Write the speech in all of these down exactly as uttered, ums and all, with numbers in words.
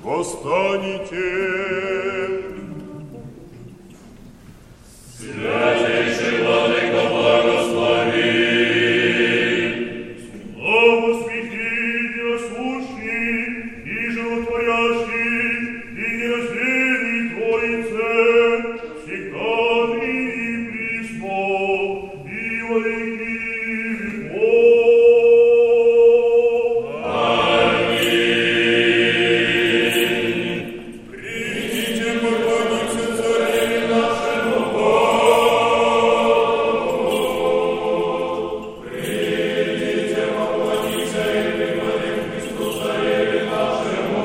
восстанете. Святейший Владыка, благослови. Слава святей, неосущий и животворящий, и нераздельный Троице, всегда ныне и присно, и во веки веков. Аминь. Придите, поклонимся цареве нашему Богу. Придите, поклонимся и припадем Христу, цареве нашему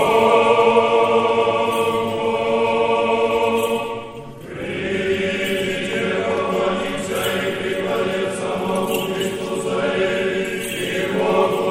Богу. Придите, поклонимся и припадем самому Христу, цареве и Богу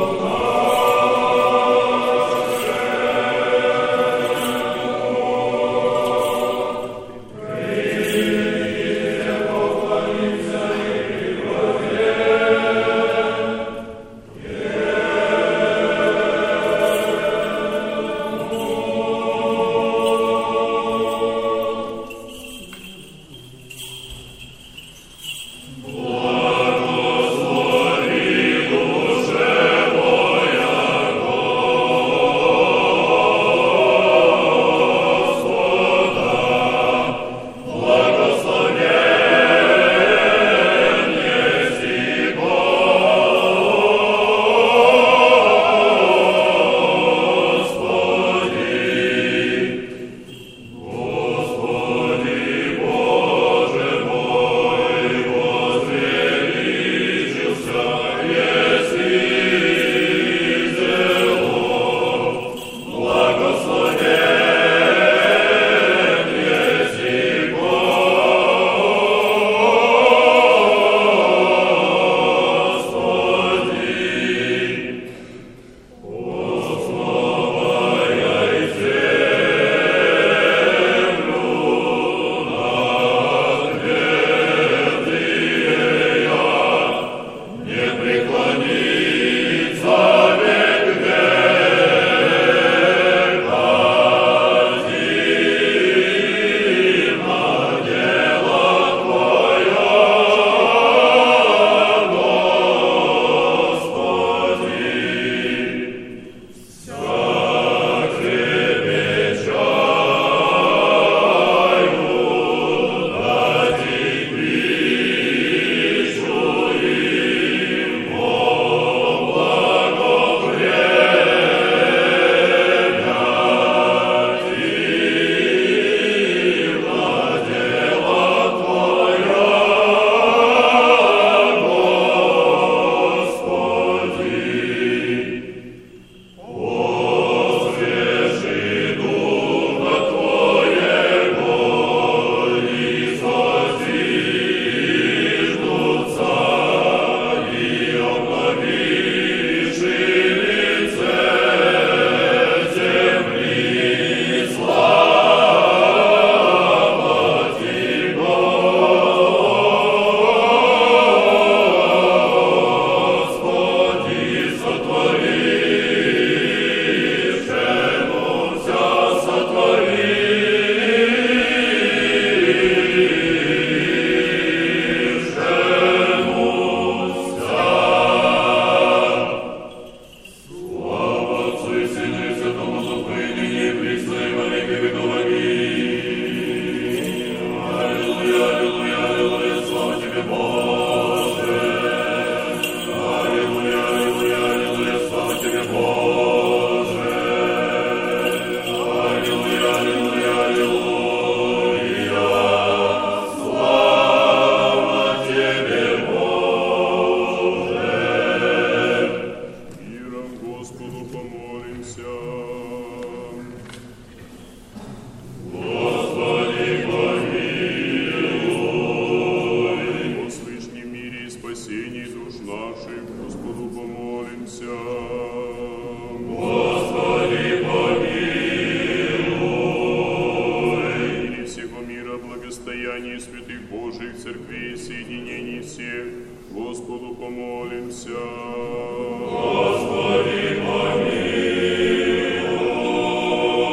благостоянии святых Божиих церквей, соединений всех, Господу помолимся. Господи, помилуй.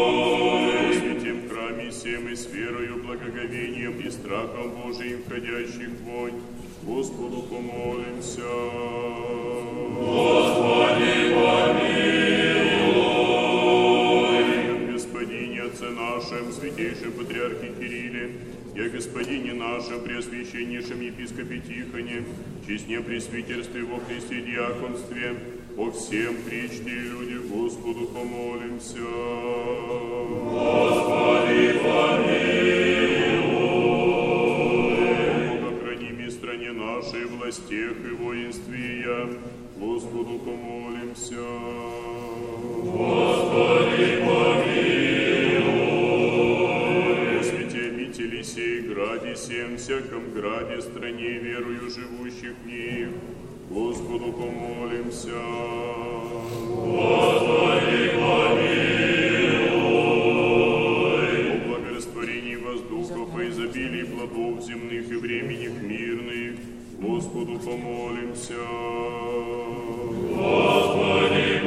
страхом Божиим входящих вонь, Господу помолимся. Господи, помилуй. Господине Отце нашем, святейшем Патриархе Кирилле, и о Господине нашем, Преосвященнейшем Епископе Тихоне, честне пресвитерстве во Христе диаконстве, о всем причте и люди Господу помолимся. Господи, помилуй. Бога храними в стране нашей, властях и воинстве я, Господу помолимся. Господи, помилуй. О святе обители сей, граде сем, всяком граде, стране верою живущих в них, Господу помолимся. Господи, помилуй. О благорастворении воздуха, по изобилии плодов земных и временных мирных, Господу помолимся. Господи,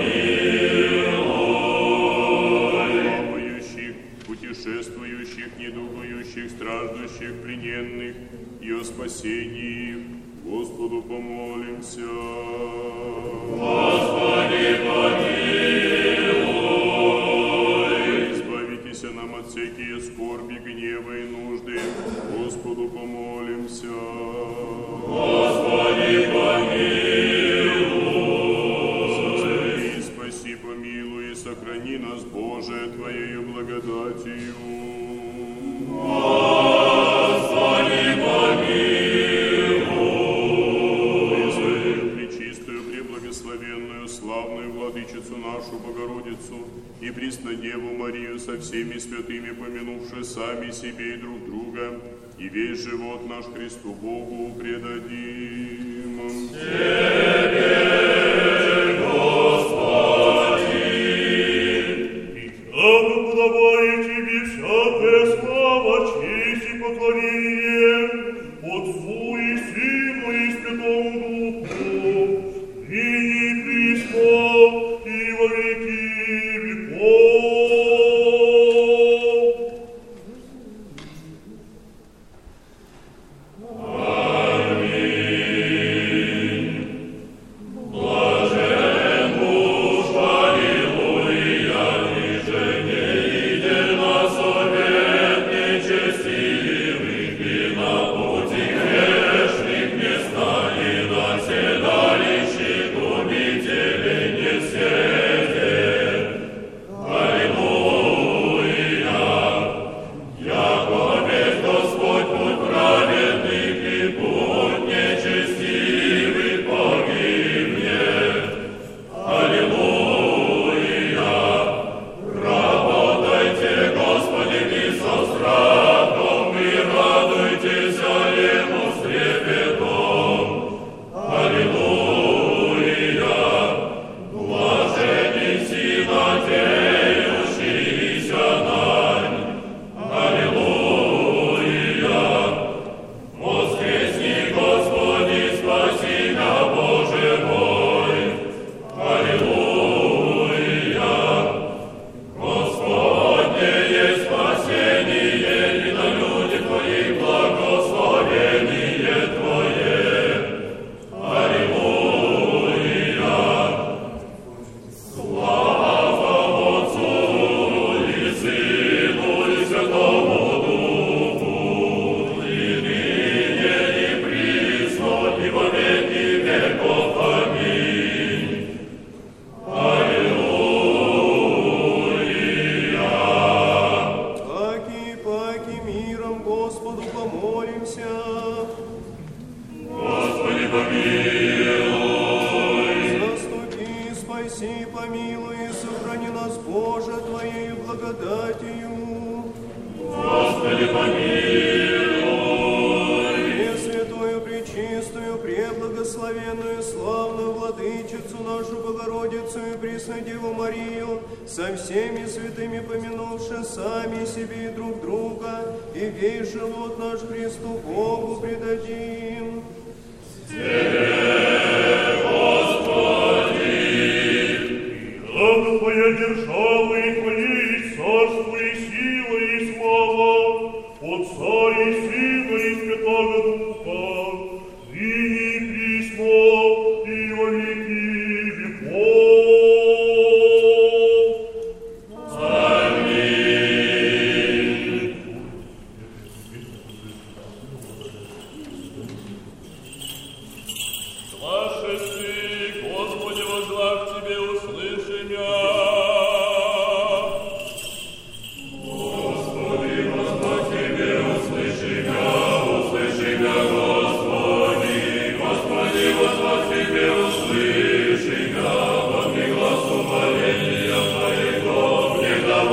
помилуй. Плавающих, путешествующих, недугующих, страждущих, плененных и о спасении их, Господу помолимся. Господи, помилуй. Избавитесь нам от всякие скорби, гнева и нужды, Господу помолимся. Господи, помилуй. Сохрани, спаси, помилуй и сохрани нас, Боже, Твоею благодатью. Господи, помилуй. Пречистую, преблагословенную, славную Владычицу нашу Богородицу и Преснодеву Марию со всеми святыми, помянувши сами себе и друг друга, и весь живот наш Христу Богу предадим. Тебе, Господи! И славно подавая Тебе всякая слава, честь и поклонение, Отцу и Сыну и Святому Духу, ныне и присно, и во веки веков. Блажен муж, аллилуйя, ниже не идет на совет нечестивых, и на пути грешных места, и на седалище губителей не сядет. Аллилуйя, яко весь Господь путь праведных и путь нечестивых погибнет. Аллилуйя, работайте, Господи, и со страхом, и радуйтесь Ему с трепетом. Аллилуйя, блаженен сила надеющийся нань. Аллилуйя, воскресни, Господи, спаси меня, Боже мой. Аллилуйя, Господне есть спасение, и на люди Твои благословение Твое. Аллилуйя, слава Отцу и Сыну и Святому Духу, и ныне и присно, и во веки веков. Аминь. Аллилуйя. Паки, паки, миром Господу помолимся. Господи, помилуй. Заступи, спаси, помилуй, и сохрани нас, Боже, Твоею благодатью. Господи, помилуй. Пресвятую, пречистую, преблагословенную, славную Владычицу нашу Богородицу и Преснодеву Марию, со всеми святыми помянувши сами себе и друг друга, и весь живот наш Христу Богу предадим. Слава Твоя держава и Твоей царство и сила и слава Отца и Сына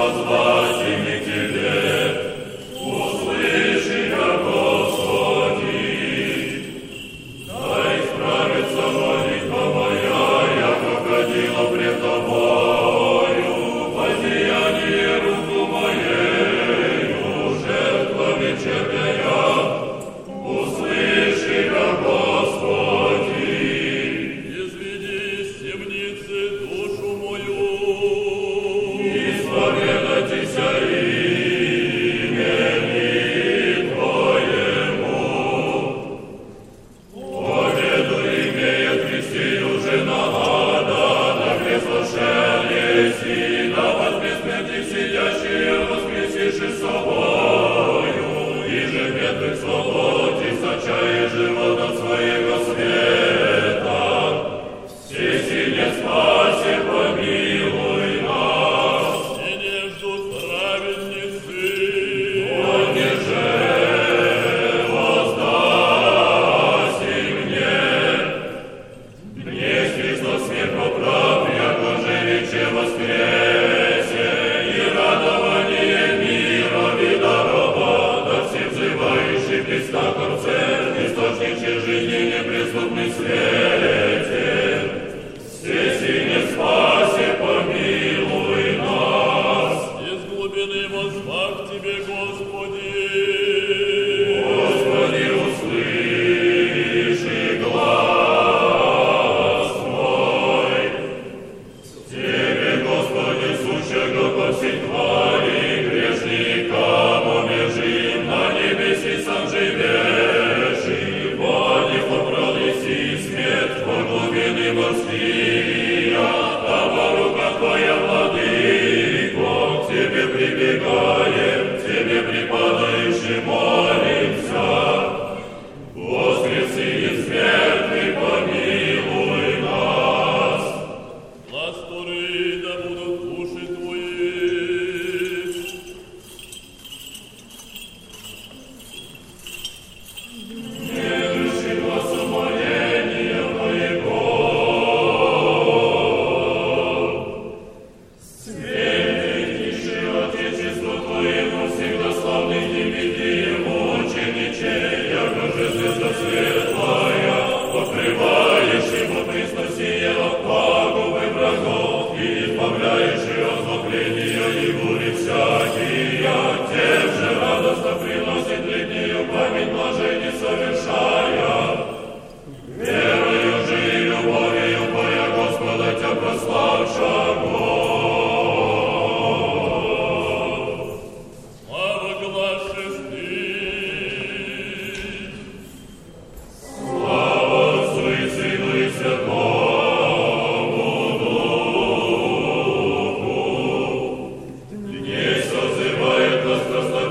Созывает нас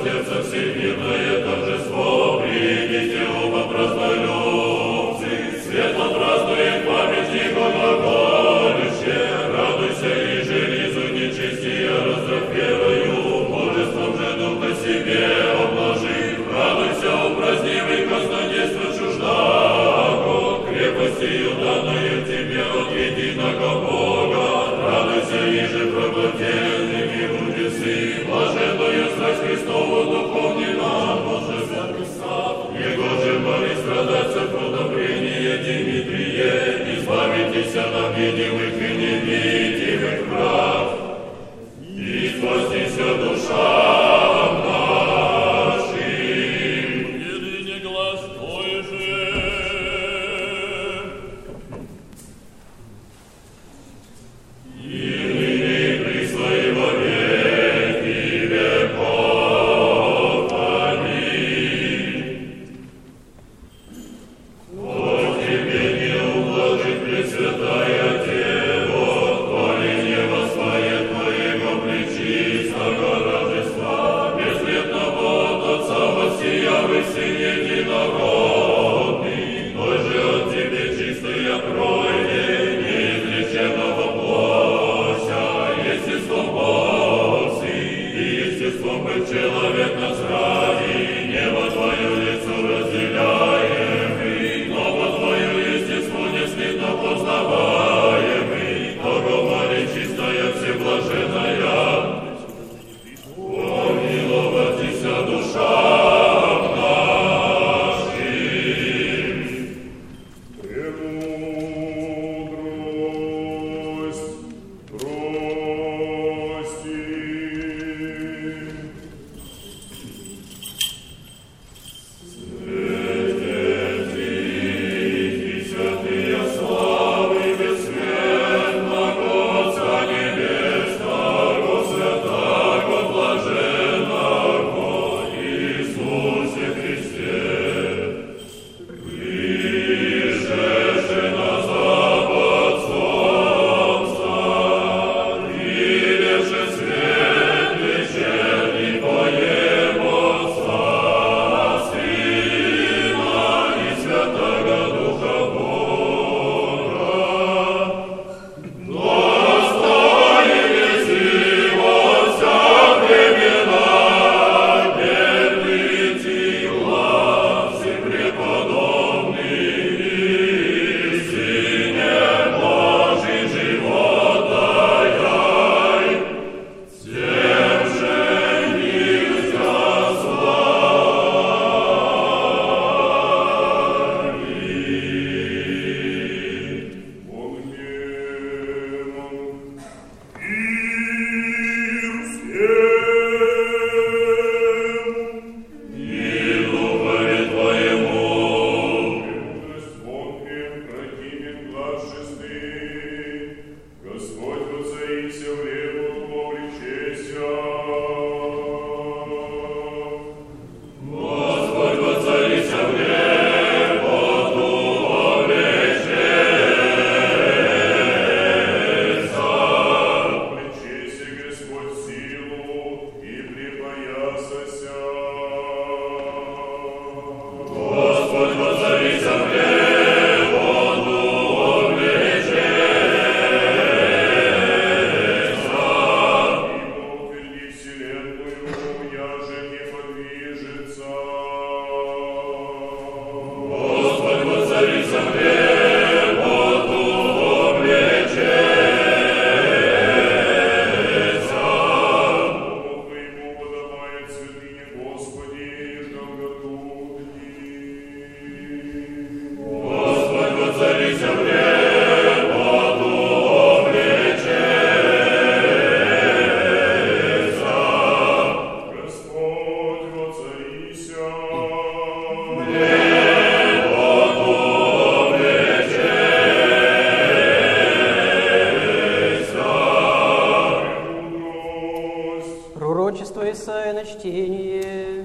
Пророчество Исаия на чтение.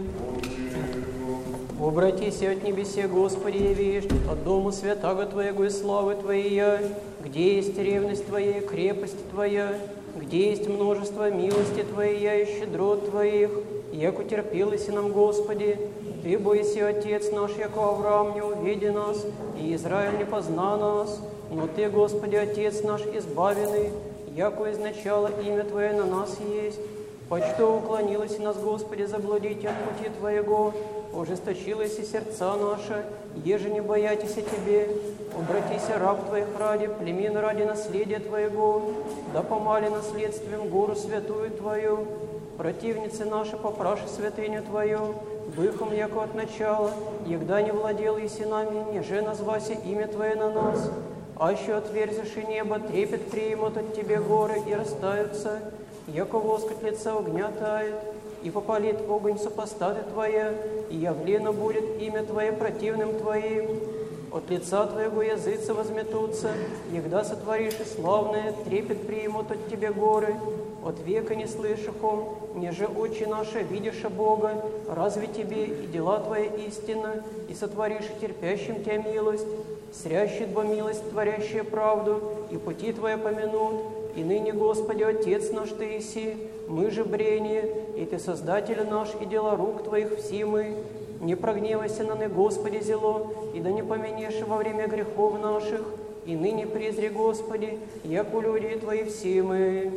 Обратися от небесе, Господи, явишь, от дома святаго Твоего и славы Твоей, где есть ревность Твоя и крепость Твоя, где есть множество милости Твоей и щедрот Твоих, яко терпелося нам, Господи. Ты бойся, Отец наш, яко Авраам не увиди нас, и Израиль не позна нас, но Ты, Господи, Отец наш, избавенный, яко изначало имя Твое на нас есть. Почто уклонилось нас, Господи, заблудить от пути Твоего, ожесточилось и сердца наши, еже не боятися Тебе. Обратися раб Твоих ради, племен ради наследия Твоего, да помали наследствием гору святую Твою. Противницы наши попраши святыню Твою, духом яко от начала, егда не владел еси нами, неже назвася имя Твое на нас. Аще отверзиши небо, трепет примут от Тебе горы и растаются, яко воск от лица огня тает, и попалит огонь супостаты Твоя, и явлено будет имя Твое противным Твоим. От лица Твоего языцы возметутся, егда сотворишь и славное, трепет примут от Тебе горы. От века не слышахом, неже очи наши видишь Бога, разве Тебе и дела Твоя истина, и сотворишь терпящим Тебя милость, срящит бо милость, творящая правду, и пути Твоя помянут. И ныне, Господи, Отец наш Ты еси, мы же брение, и Ты Создатель наш, и дела рук Твоих все мы. Не прогневайся на ны, Господи, зело, и да не поменешь во время грехов наших, и ныне презри, Господи, яко люди Твои все мы.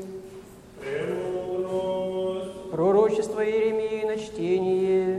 Пророчество Иеремии на чтение.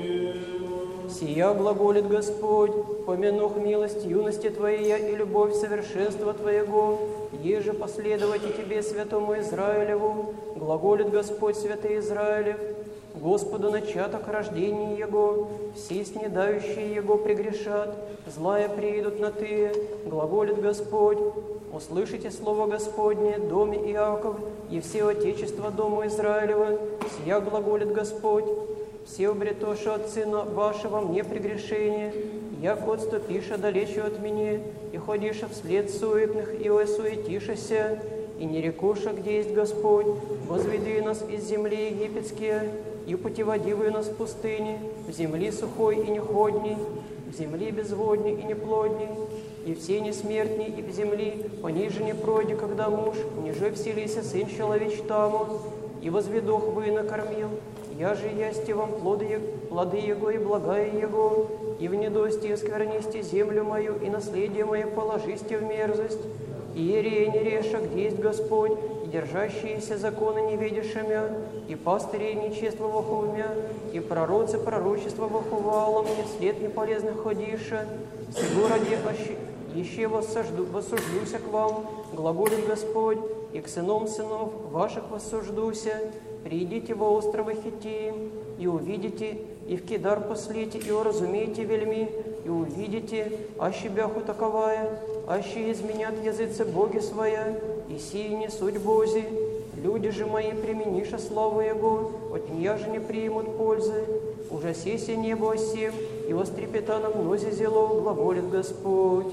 Сия глаголит Господь, помянух милость юности Твоя и любовь совершенства Твоего, еже последовать и Тебе, святому Израилеву, глаголит Господь, святый Израилев, Господу начаток рождения Его, все снедающие Его прегрешат, злая приидут на Ты, глаголит Господь. Услышите слово Господне, доме Иаков, и все отечества дому Израилева, сия глаголит Господь. Все обретоши от Сына Вашего мне прегрешение, яко отступиша далече от меня, и ходиша вслед суетных, и осуетишася, и не рекуша, где есть Господь, возведи нас из земли египетские, и путеводивы нас в пустыне, в земли сухой и неходней, в земли безводней и неплодней, и все несмертни, и в земли пониже не пройди, когда муж, ниже вселися сын человеч таму, и возведох вы накормил, я же ясти вам плоды, плоды Его и благая Его, и в недости осквернисти землю мою, и наследие мое положисти в мерзость. И ерея не реша, где есть Господь, и держащиеся законы не видишемя, и пастыри нечествовах умя, и пророцы пророчества вахувала мне, след неполезных ходиша, сего ради еще воссужду, воссуждуся к вам, глаголит Господь, и к сынам сынов ваших воссуждуся. Придите во островы Хитиим, и увидите, и в Кедар послите, и уразумейте вельми, и увидите, аще бяху таковая, аще изменят языцы боги своя, и сии не суть Бози. Люди же мои, примениша славу Его, от нея же не примут пользы. Ужасися небо осем, и вострепета на мнозе зело, глаголит Господь.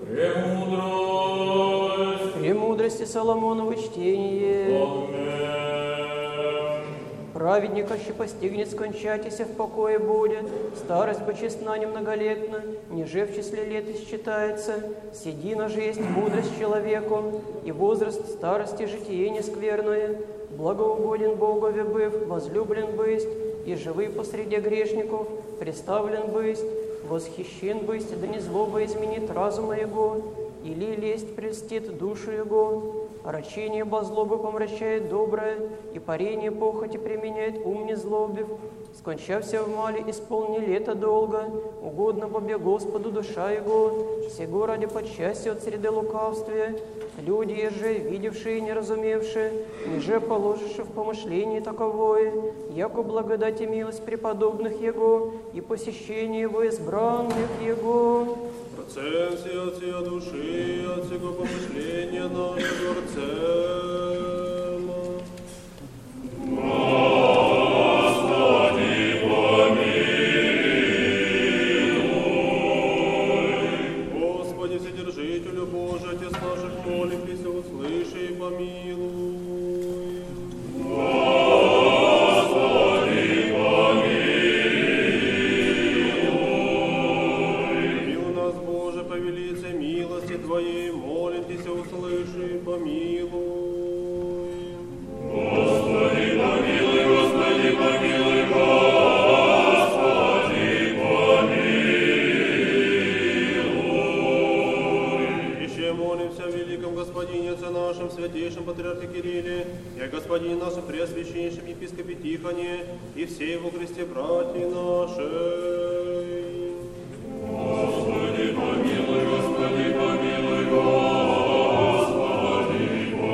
Премудрость. Премудрости Соломонова чтение. Аминь. Праведник, аще постигнет, скончатися в покое будет, старость бы честна немноголетна, ниже в числе лет исчитается, седина же есть мудрость человеку, и возраст старости житие нескверное, благоугоден Богове быв, возлюблен бысть, и живый посреди грешников, представлен бысть, восхищен бысть, да не злоба изменит разума его, или лесть прельстит душу его. Рачение бозлобы помрачает доброе, и парение похоти применяет ум не злобив. Скончався в мале, исполни лето долго, угодно бобе Господу душа его, сего ради подсчастья от среды лукавствия. Люди же, видевшие и не разумевшие, ниже положивши в помышлении таковое, яко благодать и милость преподобных Его и посещение Его избранных Его. Проценция от сия души, от сего помышления нашего Арцема. Господи, помилуй. Господи, Вседержителю Божий, Отец наших, молимся, услыши и помилуй. Господи, патриархе Кирилле, и о Господине нашем Преосвященнейшем епископе Тихоне, и все его Христе братья наши. Господи, помилуй, Господи, помилуй, Господи,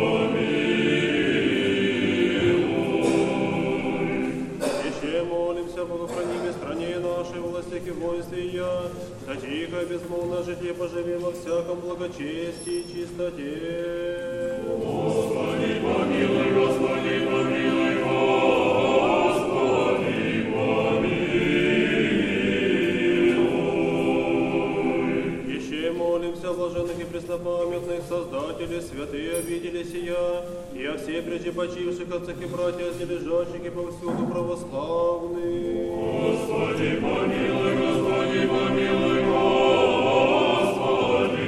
помилуй. Еще молимся, Богу, храни в стране нашей, властях и воинстве я, да тихо и безмолвно житие поживем во всяком благочестии и чистоте. Господи, помилуй, Господи, помилуй, Господи, помилуй. Еще молимся о блаженных и преснопамятных Создателей, святые обители сия, и о всех прежде почивших отцах и братьях, лежащих и повсюду православных. Господи, помилуй, Господи, помилуй, Господи,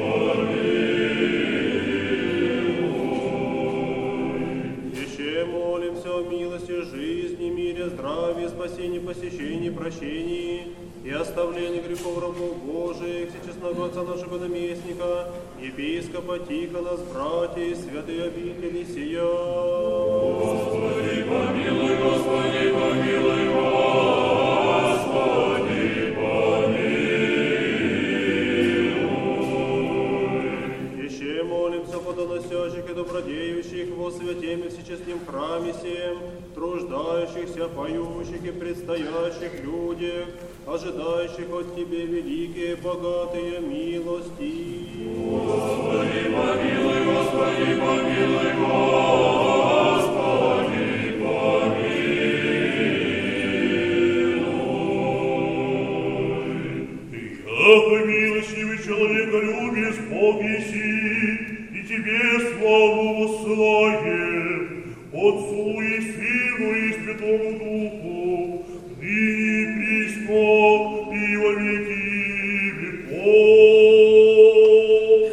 помилуй. Еще молимся о милости, жизни, мире, здравии, спасении, посещении, прощении и оставлении грехов рабов Божиих, всечестного Отца нашего наместника, епископа Тихона с братьей, святые обители сия. Господи, помилуй, Господи, помилуй, Господи, помилуй. Еще молимся по доносящих и добродеющих во святем и всечестном храме сем, труждающихся, поющих и предстоящих людях, ожидающих от Тебе великие, богатые милости. Господи, помилуй, Господи, помилуй, Господи, помилуй. Ты, яко милостивый человеколюбец, Бог еси, и Тебе славу воссылаем, Отцу и Сыну и Святому Духу, ныне и присно и во веки веков.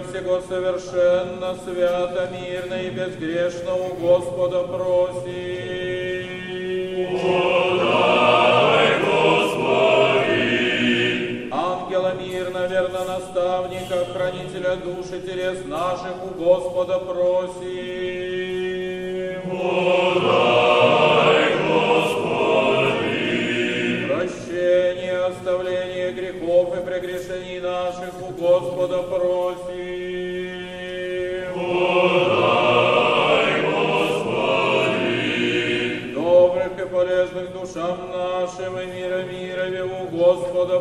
мира всего совершенно, свято, мирно и безгрешно у Господа просим. Подай, Господи! Ангела мирно, верно наставника, хранителя души телес наших у Господа просим. Подай, Господи! Прощение, оставление грехов и прегрешений наших у Господа просим. Подай, Господи! Добрых и полезных душам нашим и мира мирове у Господа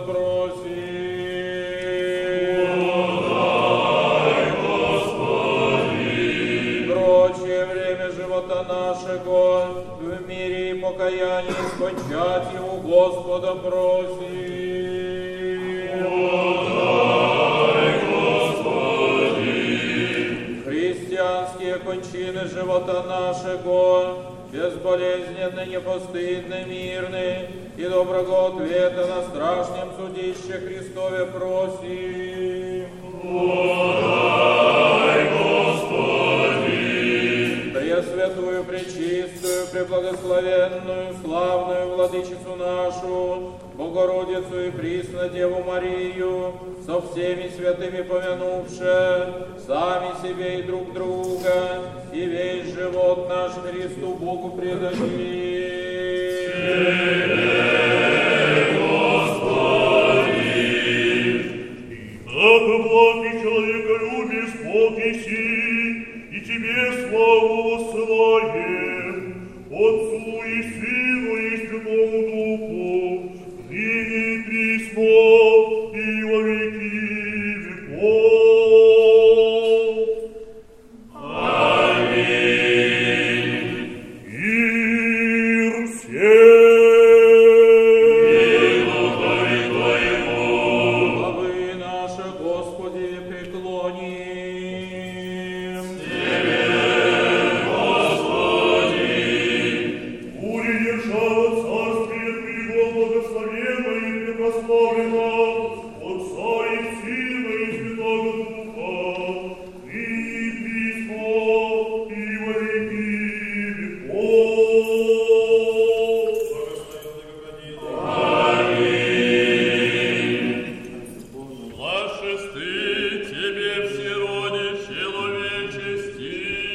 просим. Подай, Господи! Прочее время живота нашего в мире и покаянии скончать и у Господа просим. Подай, Господи! Христианские кончины живота нашего безболезненны, непостыдны, мирны и доброго ответа на страшном судище Христове просим. Подай, Господи! Пресвятую, пречистую, преблагословенную, славную Владычицу нашу, Богородицу и присно Деву Марию, со всеми святыми помянувши, сами себе и друг друга, и весь живот наш Христу Богу предадим. Яко благ и человеколюбие Бог еси, и Тебе славу воссылаем, Отцу и Сыну и Святому Духу, ныне и присно и во веки веков. Аминь. Мир всем! Духове Твоему! Главы наши, Господи, преклоним. Бури держава царствие Твоего благословенно и препрославлено, Отца и Сына и Святого Духа, ныне и присно и во веки веков. Блажесты Тебе все роды человечести.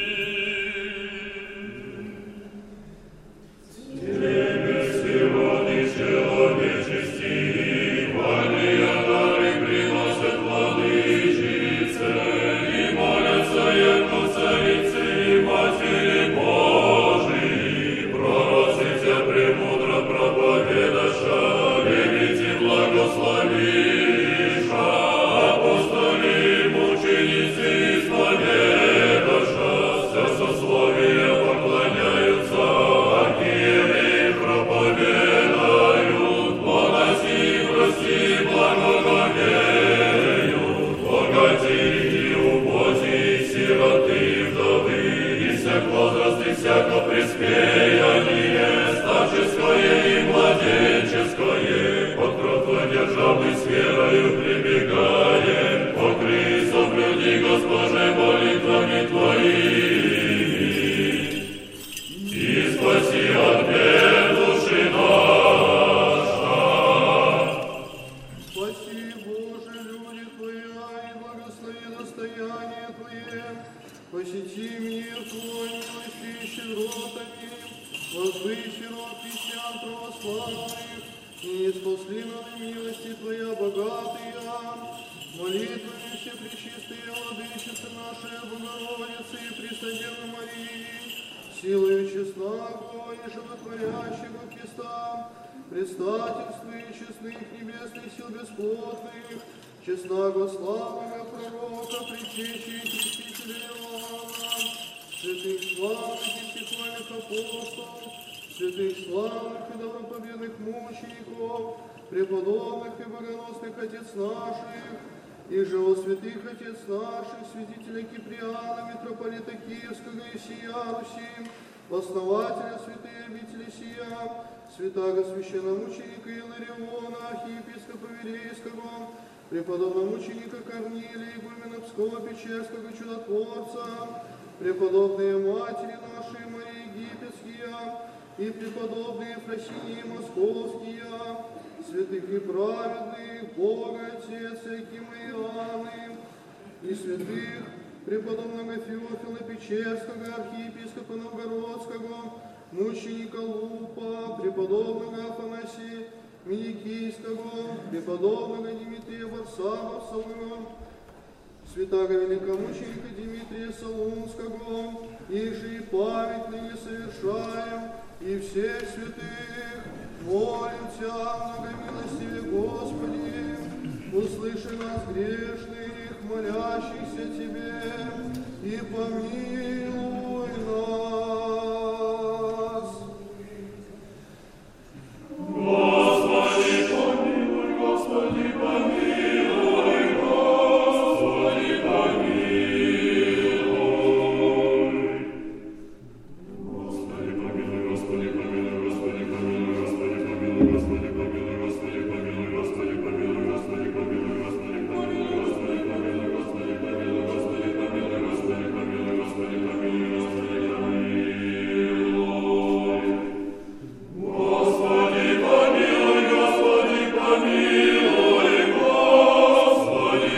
Тебе все роды человечести, хвалия дары приносят владычице, и молятся яко царице и матери Божией, пророцы Тебя премудро проповедаша, верите благословиша, апостоли и мученицы исповедаша, все сословия поклоняются, архиереи проповедают, монаси и прости благоговеют, богатыри и убози, и сироты и вдовы, и всяк возраст, и всяко преспеяние, старческое и младенческое, под кров Твой державы с верою прибегаем, покрый соблюди, Госпоже, молитвами Твоими, и спаси от бед души наша. Спаси, Боже, люди Твоя, и благослови достояние Твое. Посети мир Твой милостью и щедротами, возвысь сирот христиан православных, и не спасли нам милости Твоя богатые. Молитвами все пречистые владычицы нашей Богородицы и Преснодевы Марии, силою честного и животворящего Христа, предстательства и честных небесных сил бесплотных, честного славного пророка, предтечи и крестителя Иоанна, святых славных и всехвальных апостолов, святых славных и добропобедных мучеников, преподобных и богоносных отец наших, и живо святых отец наших, святителя Киприана, митрополита Киевского и сия Руси, основателя святой обители сия, святаго священномученика Илариона, архиепископа Вилейского, преподобного мученика Корнилия, игумена Пскова Печерского чудотворца, преподобные матери нашей Марии Египетские и преподобные Ефросинии Московские, святых и праведных, Бога Отец Якима и Иоанны, и святых преподобного Феофила Печерского, архиепископа Новгородского, мученика Лупа, преподобного Афанасия Миликийского, преподобного Дмитрия Варсавовского, святаго великомученика Дмитрия Солунского, и же и память ныне совершаем, и всех святых молим Тя, многомилостиве Господи, услыши нас грешных, молящихся Тебе, и помилуй нас. Господи, помилуй, Господи, помилуй, Господи, помилуй. Господи, помилуй, Господи, помилуй, Господи, помилуй, Господи, помилуй, Господи, помилуй, Господи, помилуй, Господи, помилуй, Господи, помилуй, Господи, помилуй, Господи, помилуй, Господи, помилуй, Господи, помилуй, Господи, помилуй, Господи, помилуй, Господи, помилуй. Господи, помилуй, Господи, помилуй, Господи,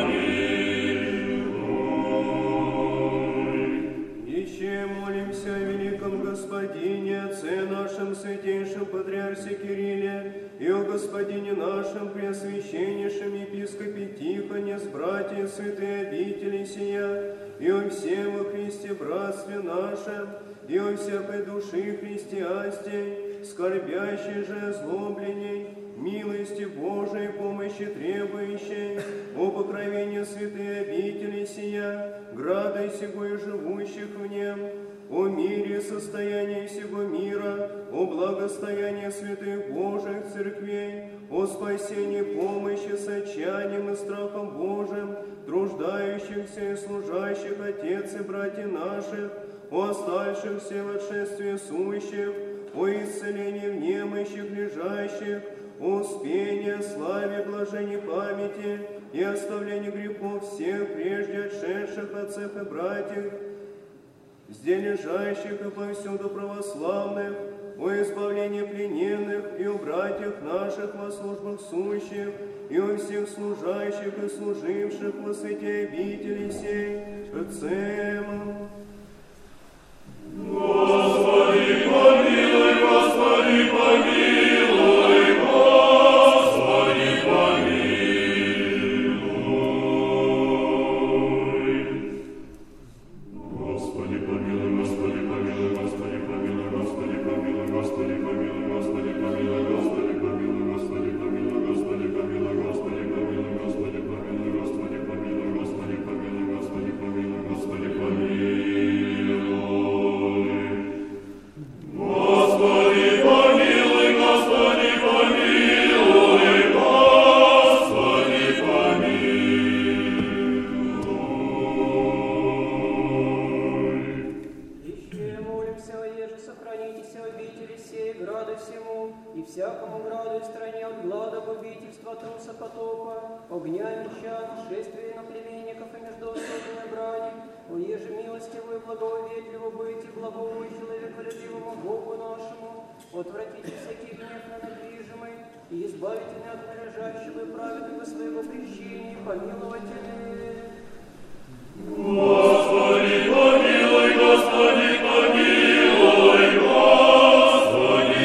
помилуй. Еще молимся о великом Господине, Отце нашем святейшем Патриарсе Кирилле, и о Господине нашем Преосвященнейшем Епископе Тихоне с братьями святые обители сия, и о всем во Христе братстве нашем, и о всякой души христианстве, скорбящей же озлобленней, милости Божией, помощи требующей, о покровении святые обители сия, града сего и живущих в нем, о мире и состоянии всего мира, о благостоянии святых Божьих церквей, о спасении, помощи, сочанием и страхом Божиим, труждающихся и служащих Отец и братья наших, о оставшихся в отшествии сущих, о исцелении в немощах лежащих, о успении, славе, блаженной памяти и оставлении грехов всех прежде отшедших отцев и братьев, здесь лежащих и повсюду православных, о избавлении плененных и о братьях наших во службах сущих, и о всех служащих и служивших во святе обители сей, Отцем. Господи, помилуй, Господи, помилуй, Господи, помилуй. Господи, помилуй, Господи, помилуй, Господи, помилуй, Господи, помилуй, Господи, помилуй, Господи, помилуй, Господи, помилуй, Господи, помилуй, Господи, помилуй, Господи, помилуй, Господи, помилуй, Господи, помилуй, Господи, помилуй, Господи, помилуй, Господи, помилуй. Господи, помилуй, Господи, помилуй, Господи, помилуй. Еще молимся, еже сохранитесь обители сей, граду всему, и всякому граду и стране от глада, губительства, труса, потопа, огня и меча, нашествия иноплеменников и междоусобной брани, о еже милостивую, благоветливу быть и благому и человеколюбивому Богу нашему, отвратите всякий гнев на недвижимый, и избавите меня от належащего и праведного своего крещения, помилователя. Господи, помилуй, Господи, помилуй, Господи,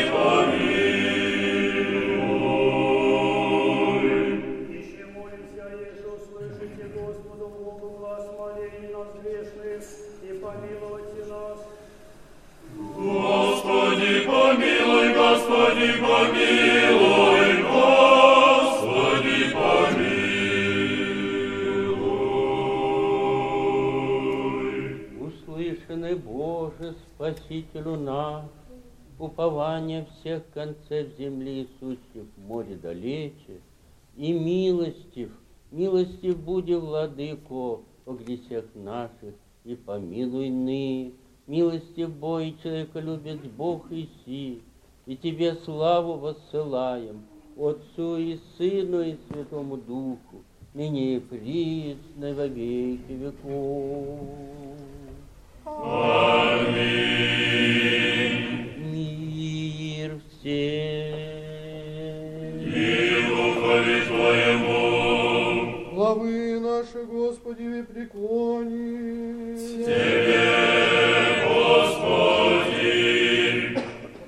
помилуй. Еще молимся, еже услышите Господу Богу глас молений нас грешных, и помилуйте нас. Господи, помилуй, Господи, помилуй, Господи, помилуй. Услышанный Боже, Спасителю наш, упование всех концев земли и сущих в море далече, и милостив, милостив буди, Владыко, о грехах наших, и помилуй ныне. Милостив Бой, человеколюбец Бог Иси, и Тебе славу воссылаем, Отцу и Сыну и Святому Духу, ныне и присно, и во веки веков. Аминь. Мир всем. И духове Твоему. Главы наши, Господи, преклоним. Тебе, Господи.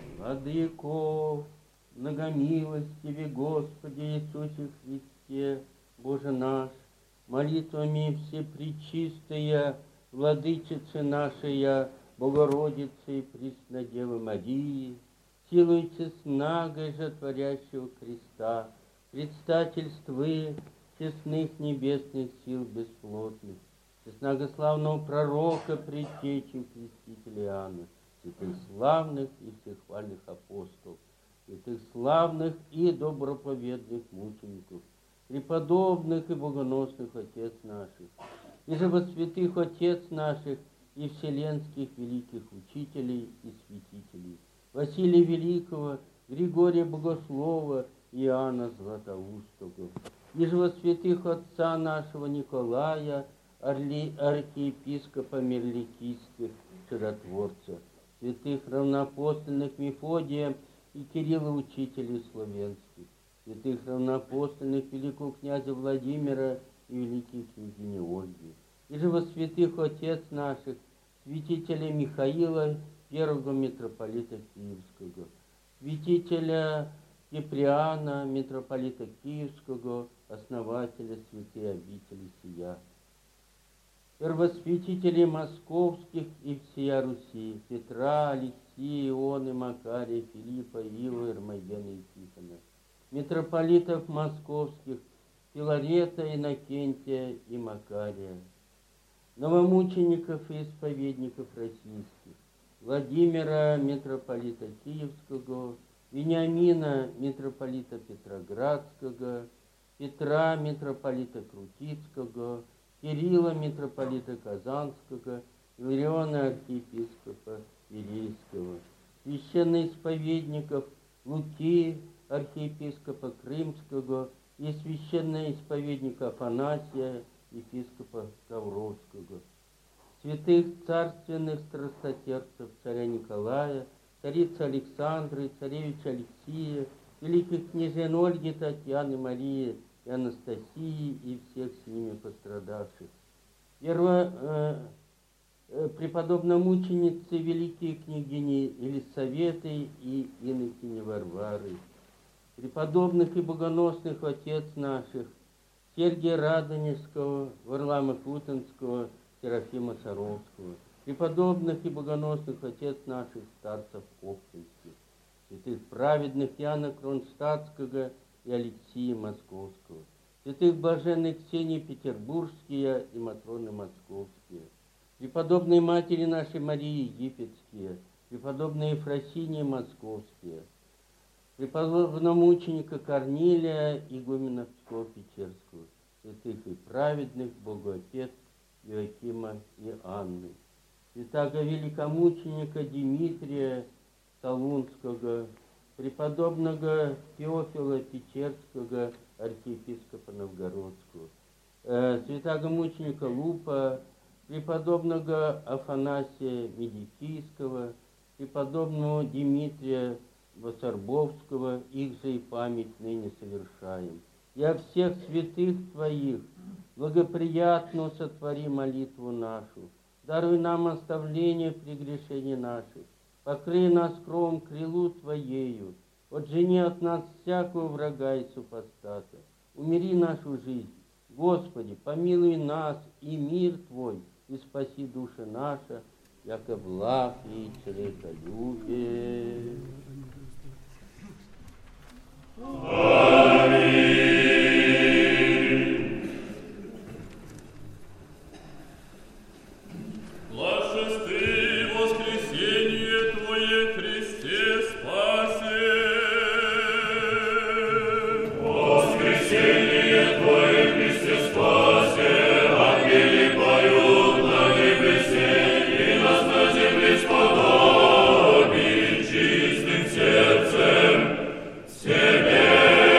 Владыко, многомилостиве Господи Иисусе Христе, Боже наш, молитвами всепречистая Владычицы нашей, Богородицы и Преснодевы Марии, силой честнагой же творящего креста, предстательствы честных небесных сил бесплотных, честногославного пророка, предтечи крестителя Иоанна, святых славных и всехвальных апостолов, святых славных и доброповедных мучеников, преподобных и богоносных отец наших, и же во святых отец наших и вселенских великих учителей и святителей, Василия Великого, Григория Богослова, Иоанна Златоустого, и же во святых отца нашего Николая, Орли, архиепископа Мирликийских, чудотворца, святых равноапостольных Мефодия и Кирилла, учителей славянских, святых равноапостольных великого князя Владимира и великой княгини Ольги, и же во святых отец наших, святителя Михаила, первого митрополита Киевского, святителя Киприана, митрополита Киевского, основателя святой обители сия, первосвятителей московских и всея Руси, Петра, Алексея, Ионы, Макария, Филиппа, Ива, Ирмогена и Тихона, митрополитов московских, Филарета, Иннокентия и Макария, новомучеников и исповедников российских, Владимира, митрополита Киевского, Вениамина, митрополита Петроградского, Петра, митрополита Крутицкого, Кирилла, митрополита Казанского, Илариона, архиепископа Вилейского, священноисповедников Луки, архиепископа Крымского и священноисповедника Афанасия, епископа Ковровского, святых царственных страстотерпцев царя Николая, царицы Александры, царевича Алексия, великих княжен Ольги, Татьяны, Марии и Анастасии и всех с ними пострадавших. Перво, э, э, преподобномученицы великие княгини Елисаветы и инокини Варвары, преподобных и богоносных отец наших, Сергия Радонежского, Варлама Путинского, Серафима Саровского, преподобных и богоносных отец наших, старцев Оптинских, святых праведных Яна Кронштадтского и Алексея Московского, святых блаженных Ксении Петербургские и Матроны Московские, преподобные матери нашей Марии Египетские, преподобные Ефросинии Московские, преподобномученика Корнилия, игумена Пскова-Печерского, святых и праведных Богу Отец Иоакима и Анны, святаго великомученика Дмитрия Солунского, преподобного Феофила Печерского, архиепископа Новгородского, э, святаго мученика Лупа, преподобного Афанасия Медикийского, преподобного Дмитрия Васарбовского, их же и память ныне совершаем. И о всех святых Твоих благоприятно сотвори молитву нашу, даруй нам оставление прегрешений наших, покрый нас кровом крилу Твоею, отжени от нас всякого врага и супостата, умири нашу жизнь. Господи, помилуй нас и мир Твой, и спаси души наши, яко благ и человеколюбие. Аминь. Блаженствуй воскресение Твое, Христе, спаси. Воскресение Твое, Христе, спаси. Ангели поют на небесе, и нас на земле сподоби чистым сердцем. Тебе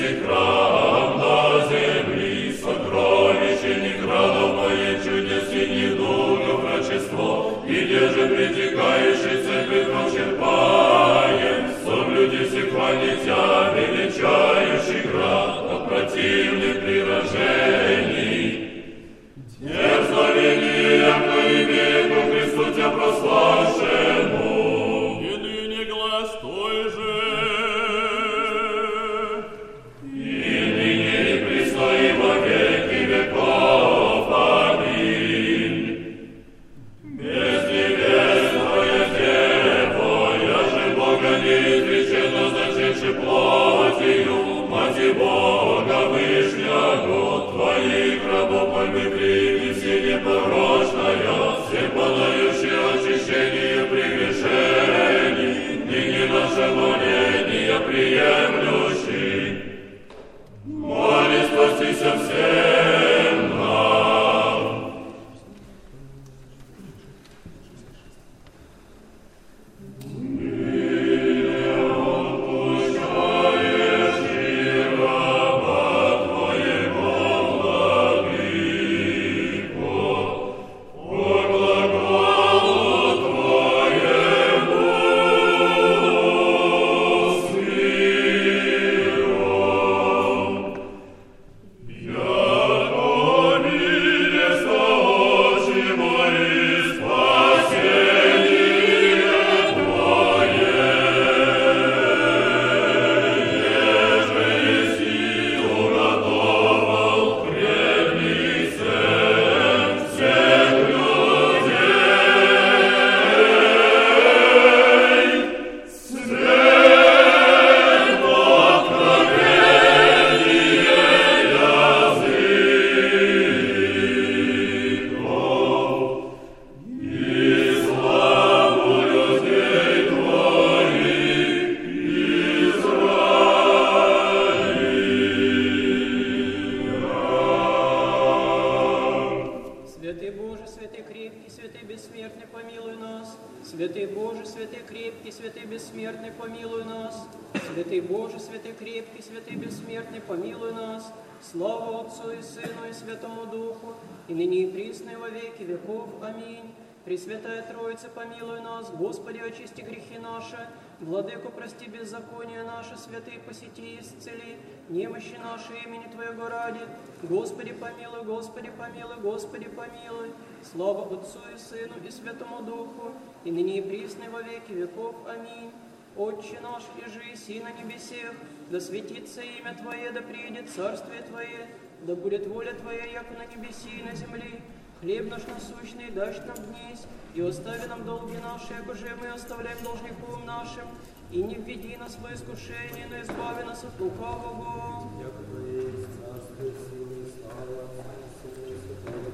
Пресвятая Троица, помилуй нас, Господи, очисти грехи наши, Владыко, прости беззаконие наше, святые посети и исцели, немощи наши имени Твоего ради. Господи, помилуй, Господи, помилуй, Господи, помилуй. Слава Отцу и Сыну и Святому Духу, и ныне и присно во веки веков. Аминь. Отче наш, иже еси на небесех, да светится имя Твое, да приедет царствие Твое, да будет воля Твоя, яко на небеси и на земли. Хлеб наш насущный дашь нам днесь, и остави нам долги наши, яко же мы оставляем должником нашим, и не введи нас во искушение, но избави нас от лукавого. Яко Твое есть царство, сила и слава, Сына и Святого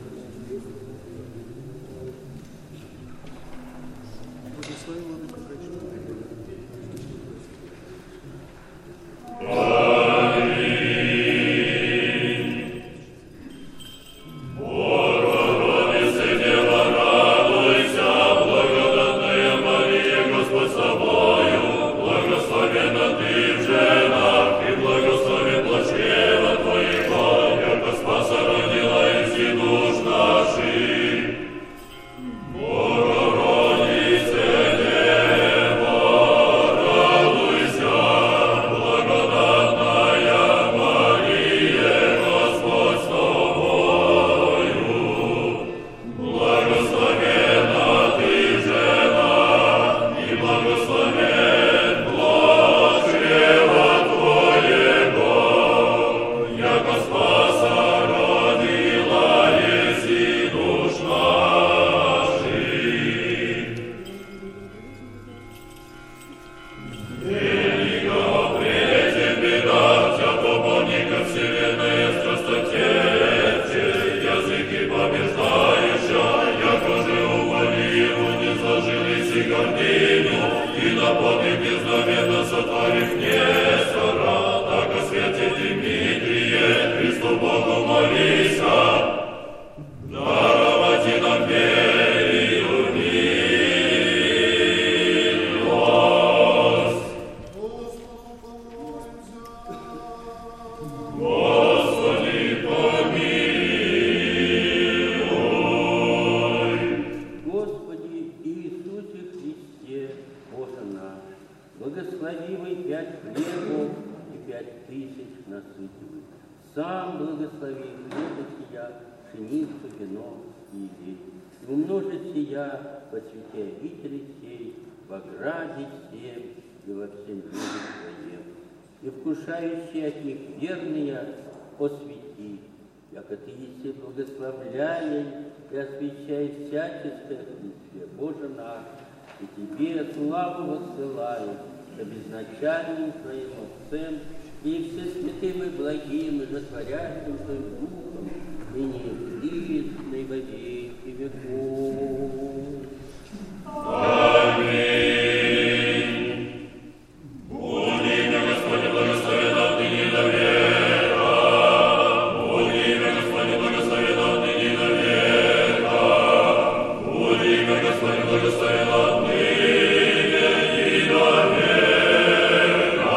Духа. Благослови, Владыко, пречистый. насытивай. Сам благослови хлеба сия, пшеницу, вино и елей. И умножит сия по святе обители сей, во граде всем и во всем мире своем. И вкушающие от них верные освети, яко ты еси благословляй и освящай всяческое Христе, Боже наш, и Тебе славу воссылаю, к безначальным Твоим Отцем и все святым и благим и затворящим Твоим Духом, ныне и присно и во веки веков. Аминь. Буди имя Господне благословено отныне до века. Буди имя Господне благословено отныне до века. Буди имя Господне благословено отныне и до века.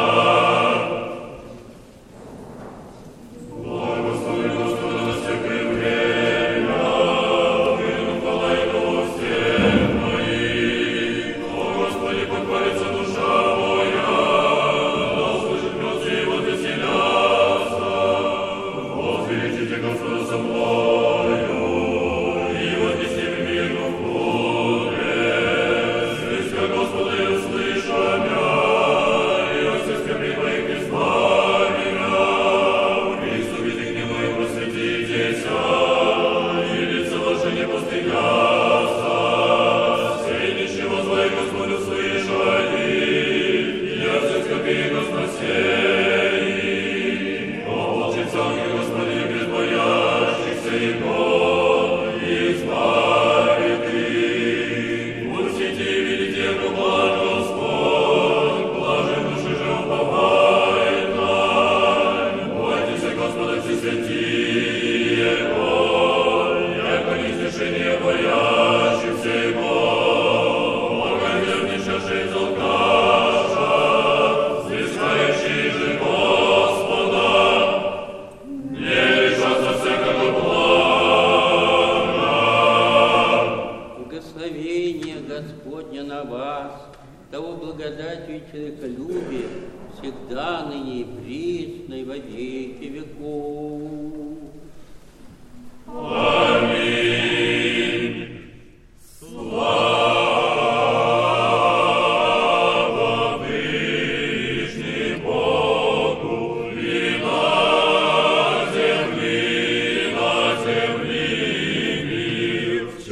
Благослови Господа на всякое время, выну хвала и всех моих. О Господи, похвалится душа моя, да услышит мёртвые и возвеселятся. Возвеличите Господа со мною, и вознеси миру в горе. Слыска Господа и услыша мя, и от всех скорбей моих избави мя. Приступите к Нему и просветитесь, и лица ваши не постыдятся. Сей ничего злое Господь услышали, я всех скорбей Его спасей. О, волчица ангел Господи, пред боящихся Его, избавит их. Усети и видите, яко благ Господь, блажен души же уповает на. Бойтесь Господа все святые Его, яко неизвешение боящихся Его. Благовернейший залкаша, взыскающий же Господа, не лишатся всякого блага. Благословение Господня на вас, того благодатью и человеколюбия, всегда ныне и присно и во веки веков. Аминь. Слава Вышний Богу и на земли, и на земли мир, в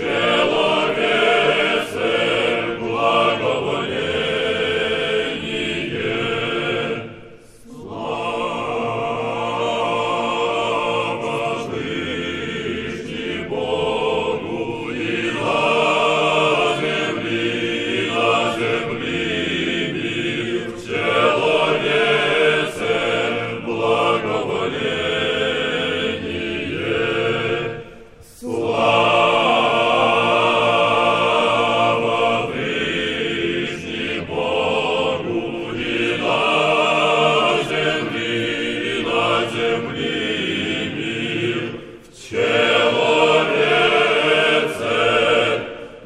человеце благоволение. Слава Вышний Богу и на земли, и на земли мир, в человеце благоволение. Слава Вышний Богу и на земли, и на земли мир, в человеце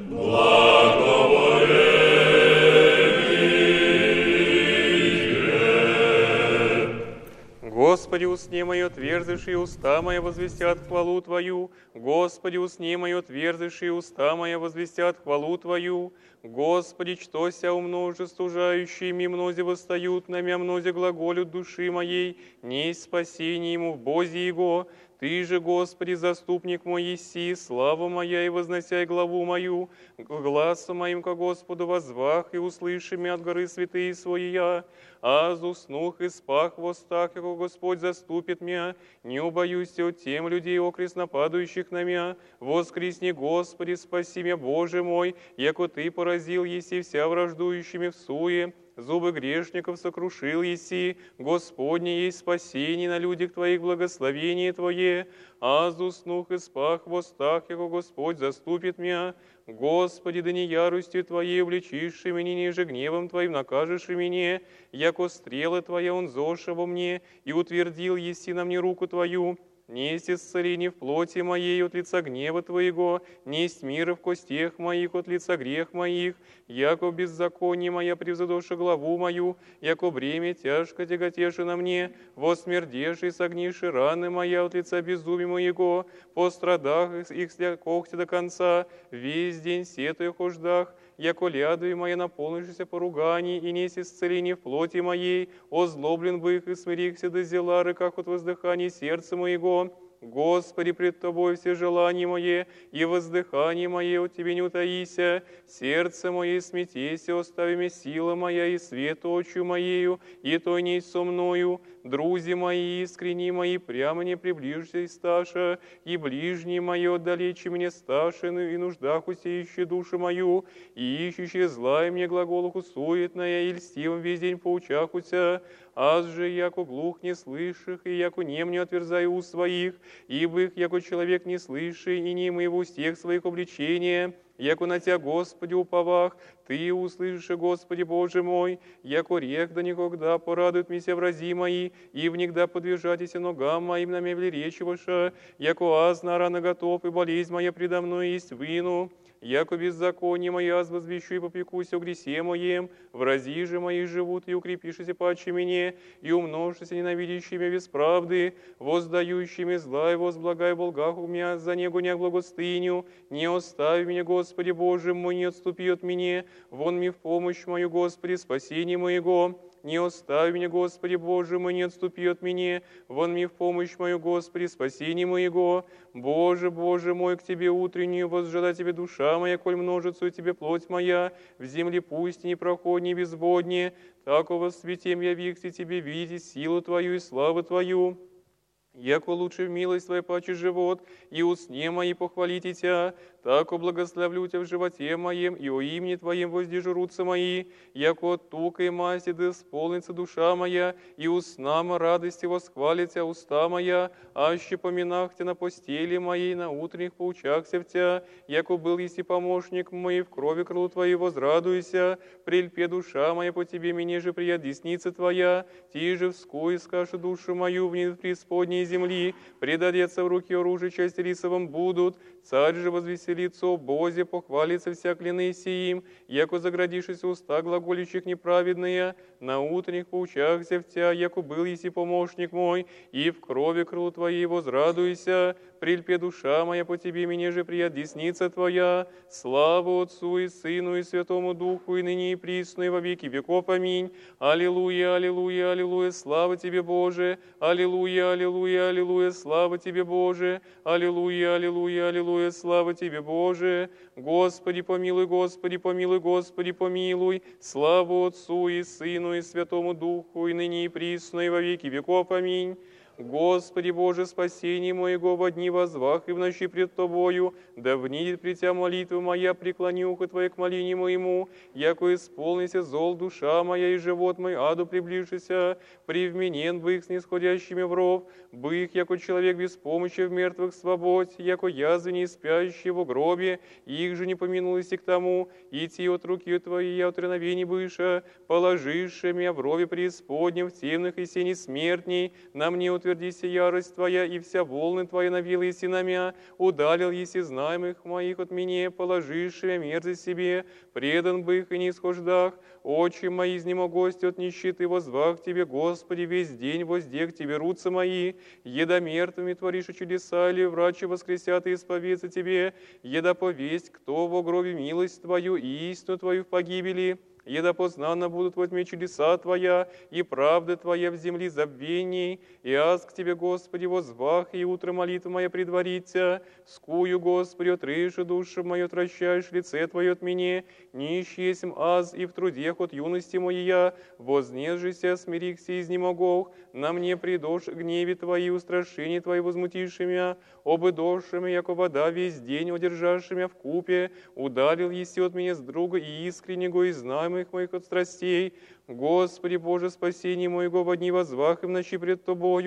благоволение. Господи, усни мое твердыши, уста моя возвестят хвалу Твою. Господи, усни мое твердыши, уста моя возвестят хвалу Твою. Господи, что ся умноже стужающими, мнозе восстают на мя, мнозе глаголют души моей, несть спасение ему в Бозе Его. Ты же, Господи, заступник мой еси, слава моя, и возносяй главу мою, гласом моим ко Господу воззвах, и услыши меня от горы святые свои я. Аз уснух и спах в устах, яко Господь заступит меня, не убоюсь от тем людей, окрест нападающих на меня. Воскресни, Господи, спаси меня, Боже мой, яко Ты поразил еси вся враждующими в суе. Зубы грешников сокрушил еси, Господне есть спасение на людях Твоих, благословение Твое. Аз уснух и спах в устах, яко Господь заступит меня. Господи, да не яростью Твоей увлечишь меня, ниже гневом Твоим накажешь меня, яко стрелы Твоя он зоша во мне, и утвердил еси на мне руку Твою. несть исцеление в плоти моей от лица гнева Твоего, несть мира в костях моих от лица грех моих, яко беззаконие моя превзадоша главу мою, яко бремя тяжко тяготеше на мне, восмердеши и согниши раны моя от лица безумия моего, по страдах их слякохте до конца, весь день сетуя хождах, яко лядуя моя наполнившаяся поруганий, и несть исцеление в плоти моей, озлоблен бы их и смирихся до зела, рыках от воздыхания сердца моего. Господи, пред Тобой все желания мои, и воздыхание мое от Тебе не утаися, сердце мое смятейся, остави мне сила моя и свет очью моею, и то не со мною. Друзи мои, искренние мои, прямо не приближься и сташа, и ближние мои отдалече мне сташи, и нуждах усеющие душу мою, и ищущие зла, и мне глаголуху суетная, и льстивым весь день поучахуся, аз же, яко глух не слыших, и яко нем не отверзаю уст своих, ибо их, яко человек не слыши, и не моего устех своих обличения, яко на Тя, Господи, уповах, Ты услышишь, Господи Боже мой, яко рех да никогда порадуют меня врази мои, и внегда подвижатися ногам моим на мевле речи ваша, яко аз на рано готов, и болезнь моя предо мной есть выну, яко беззаконие мое аз возвещу и попекусь о гресе моем, врази же мои живут, и укрепишься паче мне, и умножься ненавидящими без правды, воздающими зла, и возблагай в волгах у меня за него не благостыню, не остави меня, Господи Боже мой, не отступи от меня, вон мне в помощь мою, Господи, спасение моего. Не остави меня, Господи Боже мой, не отступи от меня, вон мне в помощь мою, Господи, спасение моего. Боже, Боже мой, к Тебе утреннюю возжила Тебе душа моя, коль множится у Тебе плоть моя, в земле пусть не проходни безводнее, такого святем я векся Тебе видеть силу Твою и славу Твою. Яко лучше в милость Твоя паче живот, и усне мои похвалите Тя, так благословлю Тя в животе моем, и о имени Твоем воздежурутся мои, яко от тука и масти да исполнится душа моя, и уснама радости восхвалится уста моя, аще поминах Тя на постели моей, на утренних поучахся в Тя, яко был еси помощник мой, в крови крылу Твоей возрадуйся, прельпе душа моя по Тебе, мне же прият десница Твоя, Ти же вскуй скажи душу мою в преисподней земли, предадется в руки оружия часть рисовым будут, царь же возвеселится о Бозе, похвалится вся кляны сиим, яко заградишься уста глаголющих неправедные, на утренних поучахся в Тя, яко был еси помощник мой, и в крови крылу Твоей возрадуйся, прельпе душа моя по Тебе, мне же прият десница Твоя, славу Отцу и Сыну и Святому Духу, и ныне и присно, и во веки веков. Аминь. Аллилуйя, аллилуйя, аллилуйя, слава Тебе, Боже, аллилуйя, аллилуйя, аллилуйя, слава Тебе, Боже, аллилуйя, аллилуйя, аллилуйя, слава Тебе, Боже. Господи, помилуй, Господи, помилуй, Господи, помилуй, славу Отцу и Сыну и Святому Духу, и ныне и присно, и во веки веков. Аминь. Господи Боже, спасение моего во дни возвах и в ночи пред Тобою, да внидит при Тя молитва моя, преклони ухо Твое к молению моему, яко исполнися зол душа моя и живот мой аду приближися, привменен бы их снисходящими в ров, бы их, яко человек без помощи в мертвых свободь, яко язвы не спящие в гробе, их же не помянулись и к тому, идти от руки Твоей я от реновений быша, положивши меня в рове преисподнем, в темных и сени смертней, на мне утвердися ярость Твоя, и вся волны Твоя навила еси на мя, удалил еси знаемых моих от меня, положивши мерзость себе, предан бы их и не исхождах, очи мои изнемогости от нищеты, возвах Тебе, Господи, весь день возде к Тебе рутся мои, еда мертвыми творишь чудеса, или врачи воскресят и исповедцы Тебе, еда повесть, кто во гробе милость Твою и истину Твою в погибели, еда познанно будут во тьме чудеса Твоя, и правда Твоя в земли забвений, и аз к Тебе, Господи, возвах, и утро молитва моя предварится, скую, Господи, отрыжи душу мою, отвращаешь лице Твое от меня, нищий есмь аз, и в трудех от юности моя, вознежися, смирихся изнемогох, на мне придошь гневе Твои, устрашения Твои возмутивши меня, обыдошими, яко вода весь день одержавши меня в купе, удалил еси от меня с друга и искреннего, и знаемых моих от страстей. Господи Боже, спасение моего во дни возвах и в ночи пред Тобою,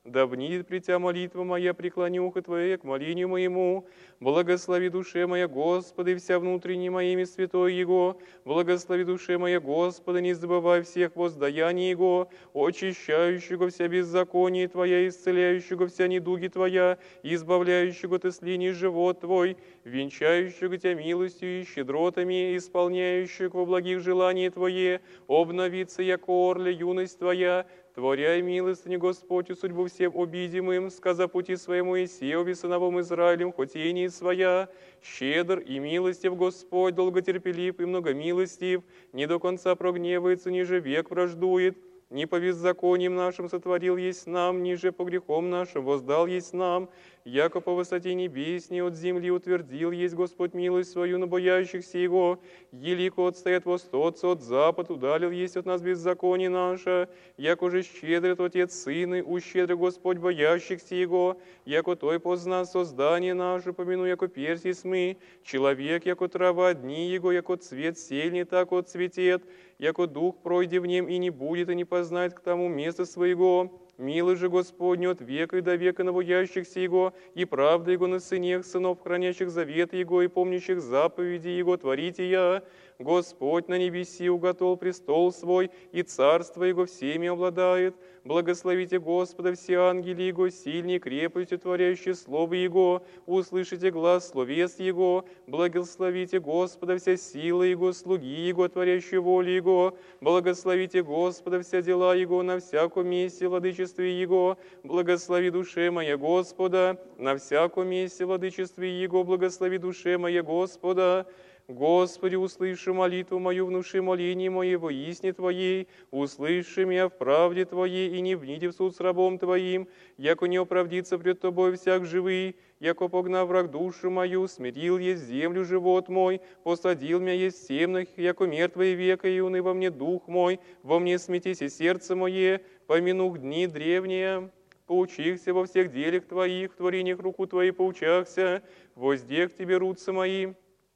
Да внидит при Тя молитва моя, преклони ухо Твое к молению моему. Благослови душе моя Господа, и вся внутренняя моими святой Его. Благослови душе моя Господа, не забывай всех воздаяний Его, очищающего вся беззаконие Твоя, исцеляющего вся недуги Твоя, избавляющего Ты слини живот Твой, венчающего Тебя милостью и щедротами, исполняющего во благих желаний Твое, обновиться, яко орля юность Твоя, творяй милостыню Господь, судьбу всем обидимым, сказа пути своему Исеове, сыновом Израилем, хотение своя, щедр и милостив Господь, долготерпелив и многомилостив, не до конца прогневается, ниже век враждует, не по беззакониям нашим сотворил есть нам, ниже по грехом нашим воздал есть нам, яко по высоте небесней от земли утвердил есть Господь милость свою на боящихся Его, елико отстоят восточца от запад, удалил есть от нас беззаконие наше, яко же щедрит Отец Сыны, ущедрил Господь боящихся Его, яко Той позна создание наше, помяну, яко персис мы, человек, яко трава, дни Его, яко цвет сельни, так отцветет, яко дух пройде в нем и не будет, и не познает к тому места своего. Милый же Господь от века и до века на боящихся Его, и правда Его на сынах, сынов, хранящих завет Его и помнящих заповеди Его, творите я. Господь на небеси уготовил престол свой, и царство Его всеми обладает. Благословите Господа все ангели Его, сильней крепостью творящие слово Его, услышите глаз словес Его. Благословите Господа вся сила Его, слуги Его, творящие волю Его. Благословите Господа вся дела Его на всяком месте владычестве Его. Благослови душе моя Господа, на всяком месте владычестве Его. Благослови душе моя Господа. Господи, услыши молитву мою, внуши моление мое во истине Твоей, услыши меня в правде Твоей и не вниди в суд с рабом Твоим, яко не оправдится пред Тобой всяк живый, яко погнав враг душу мою, смирил есть землю живот мой, посадил меня есть темных, яко мертвое века, и уны во мне дух мой, во мне сметись и сердце мое, помянух дни древние. Поучихся во всех делях Твоих, в творениях руку Твоей поучахся, воздех Тебе руцы мои.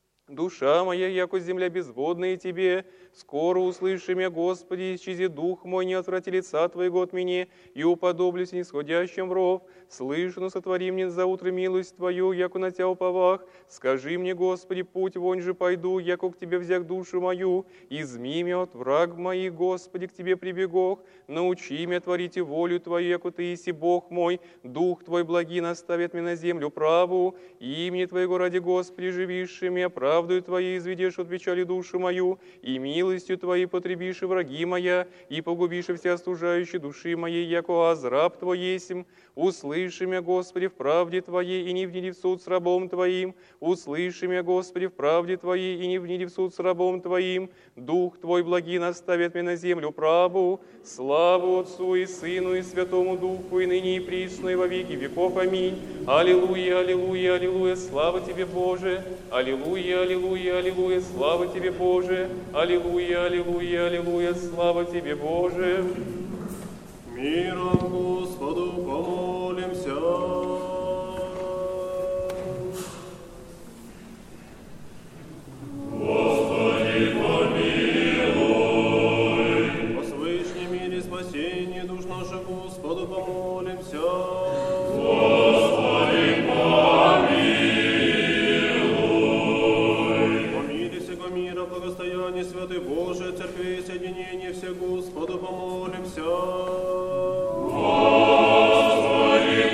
Душа моя, яко земля безводная Тебе, скоро услыши меня, Господи, исчези дух мой, не отврати лица Твоего от меня, и уподоблюсь нисходящим в ров. Слышно, сотвори мне за утро милость Твою, яко на Тя уповах. Скажи мне, Господи, путь вонь же пойду, яко к Тебе взяк душу мою. Изми меня от враг моих, Господи, к Тебе прибегох. Научи меня творить волю Твою, яко Ты иси Бог мой. Дух Твой благий наставит меня на землю праву. Имени Твоего ради, Господи, живиши меня, правдою Твоей изведешь от печали душу мою, и милостью Твоей потребишь враги моя, и погубишь все остужающие души моей, яко азраб Твой есмь. Услыши меня, Господи, в правде Твоей, и не вниди в суд с рабом Твоим. Услыши меня, Господи, в правде Твоей, и не вниди в суд с рабом Твоим. Дух Твой благий наставит меня на землю праву. Славу Отцу и Сыну и Святому Духу, и ныне и присно, и во веки веков. Аминь. Аллилуйя, аллилуйя, аллилуйя, слава Тебе, Боже. Аллилуйя, аллилуйя, аллилуйя, слава Тебе, Боже. Аллилуйя, аллилуйя, аллилуйя, слава Тебе, Боже. Миром Господу помолимся. Господи, помилуй. О свышнем мире спасении душ наших Господу помолимся. Господи, помилуй. О мире всего мира, благостоянии святой Божией Церкви и соединении всех Господу помолимся. Господи,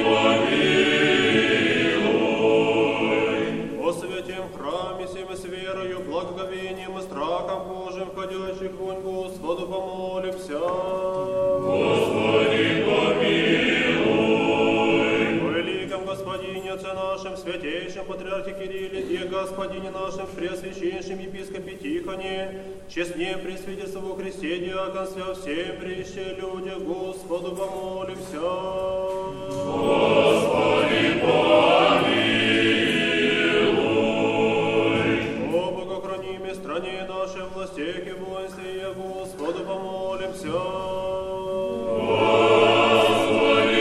помилуй. О святем храме сем и с верою, благоговением и страхом Божиим, входящих вонь Господу помолимся. Господи, помилуй. О великом Господине, Отце нашем, святейшем Патриархе Кирилле и Господине нашем, Преосвященнейшем Епископе Тихоне, честне пресвидетельство во Христе диаконстве, всем прище люди, Господу помолимся. Господи, помилуй. О богохранимой стране нашей, властях и воинстве, Господу помолимся. Господи,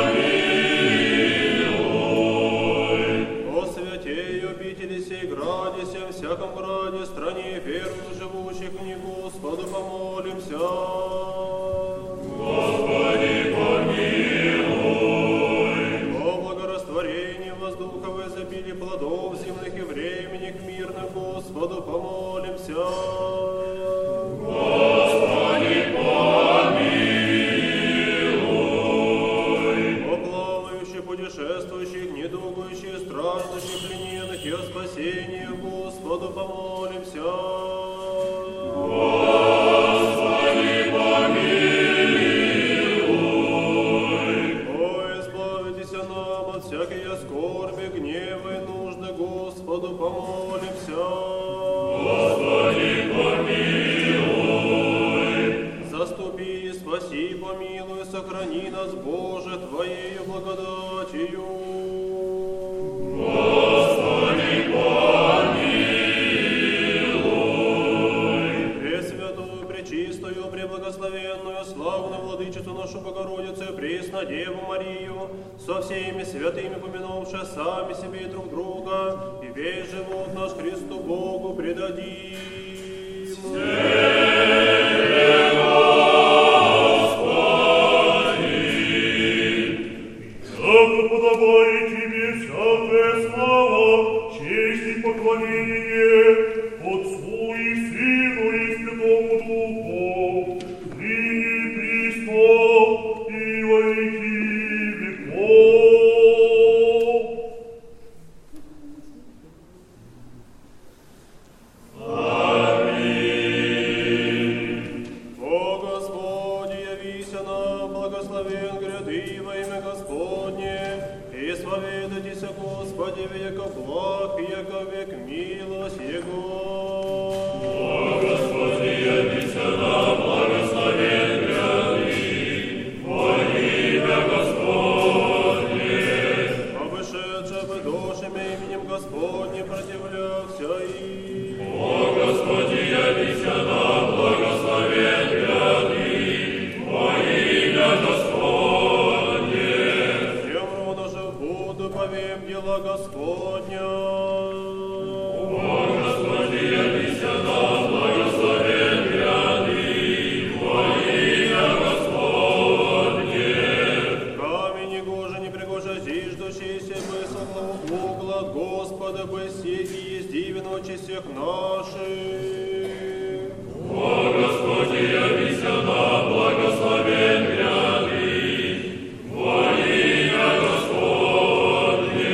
помилуй. О святей обители сей граде, всем всяком граде, стране верных живущих в ней, Господу помолимся. Господи, помилуй. путешествующих, недугующих, страждущих, плененных и о спасении Господу помолимся. Господи, помилуй. О, избавитесь нам от всякой скорби, гнева и нужды, Господу помолимся. Господи, помилуй. Заступи, спаси, помилуй, сохрани нас, Боже, Твоею благодатью. Господи, помилуй. Пресвятую, пречистую, преблагословенную, славную Владычицу нашу Богородицу, Преснодеву Марию, со всеми святыми помянувши сами себе и друг друга, и весь живот наш Христу Богу предадим. Яко подобает тебе всякая слава, честь и поклонение Отцу и Сыну и Святому Духу, ныне и присно и во веки веков. Аминь. О Господи, явися нам, благословен гряды во имя Господне, и исповедайтесь, Господи, века благ, яко век милость Его. О Господи, явися нам, благословен гряды во имя Господне. Обышедше бы душами именем Господним противлялся им. О Господи, явися нам, благословен гряды во имя Господне. Землю нашу буду повем дела Господня. О Господи, явися нам, благословен гряды во имя Господне. Камень негоже, непригоже, зиждущийся бы со главу угла от Господа бы сети есть дивен очи всех наших. О Господи, явися нам, благословен гряды во имя Господне.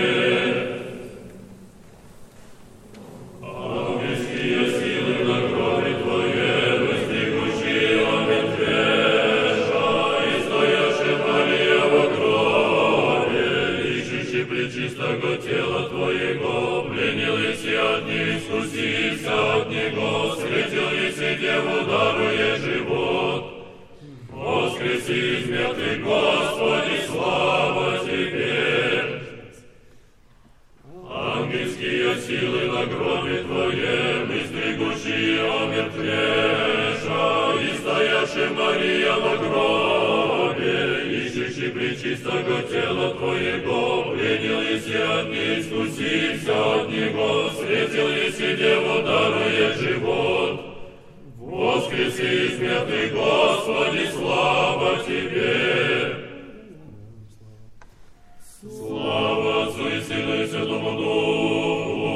Ангельские силы на крови Твоей, воздвигущие омертвеша, и стоящая Мария во гробе, ищущий пречистого тела Твоего, пленил еси от них, искусился от него, встретил еси Деву, даруя живот. Воскреси из мертвых, Господи, слава Тебе! Ангельские силы на гробе Твоем, издригущие омертвеша, и стоящая Мария во гробе, ищущий пречистого тела Твоего, пленил еси от них, искусился от него, встретил еси Деву, даруя живот. Воскреси из мертвых, Господи, слава Тебе! Слава Отцу и Сыну и Святому Духу!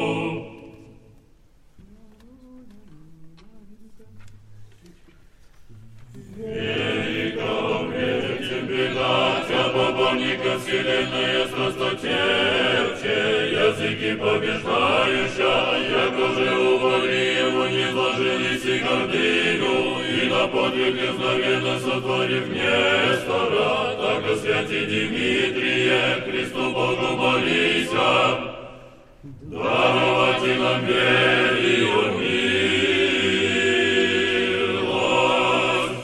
Великого прежде Тебе дать, поборника вселенной страстотерпче, языки побеждающа, яко же уволи его не сложились и гордыню, и на подвиг незнаменно сотворив Нестора, так о святи Дмитрие, Христу Богу молися, даровать и нам верию милость.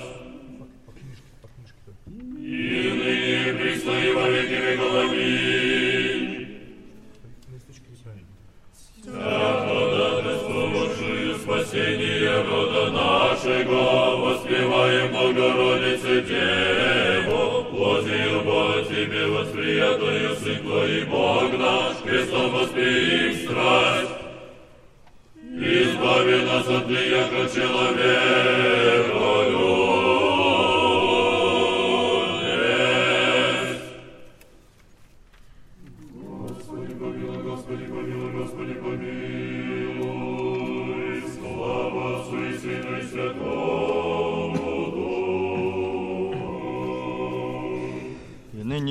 И ныне присно и во веки веков. Аминь. Так ходатайствовавшую спасение рода нашего, воспеваем Богородице Деву, плотью по Тебе восприятую Сын Твой Бог наш, крестом восприим страсть. Избави нас от яко человекою. Господи, помилуй, Господи, помилуй, Господи, помилуй. Слава Отцу и Сыну и Святому Духу. И ныне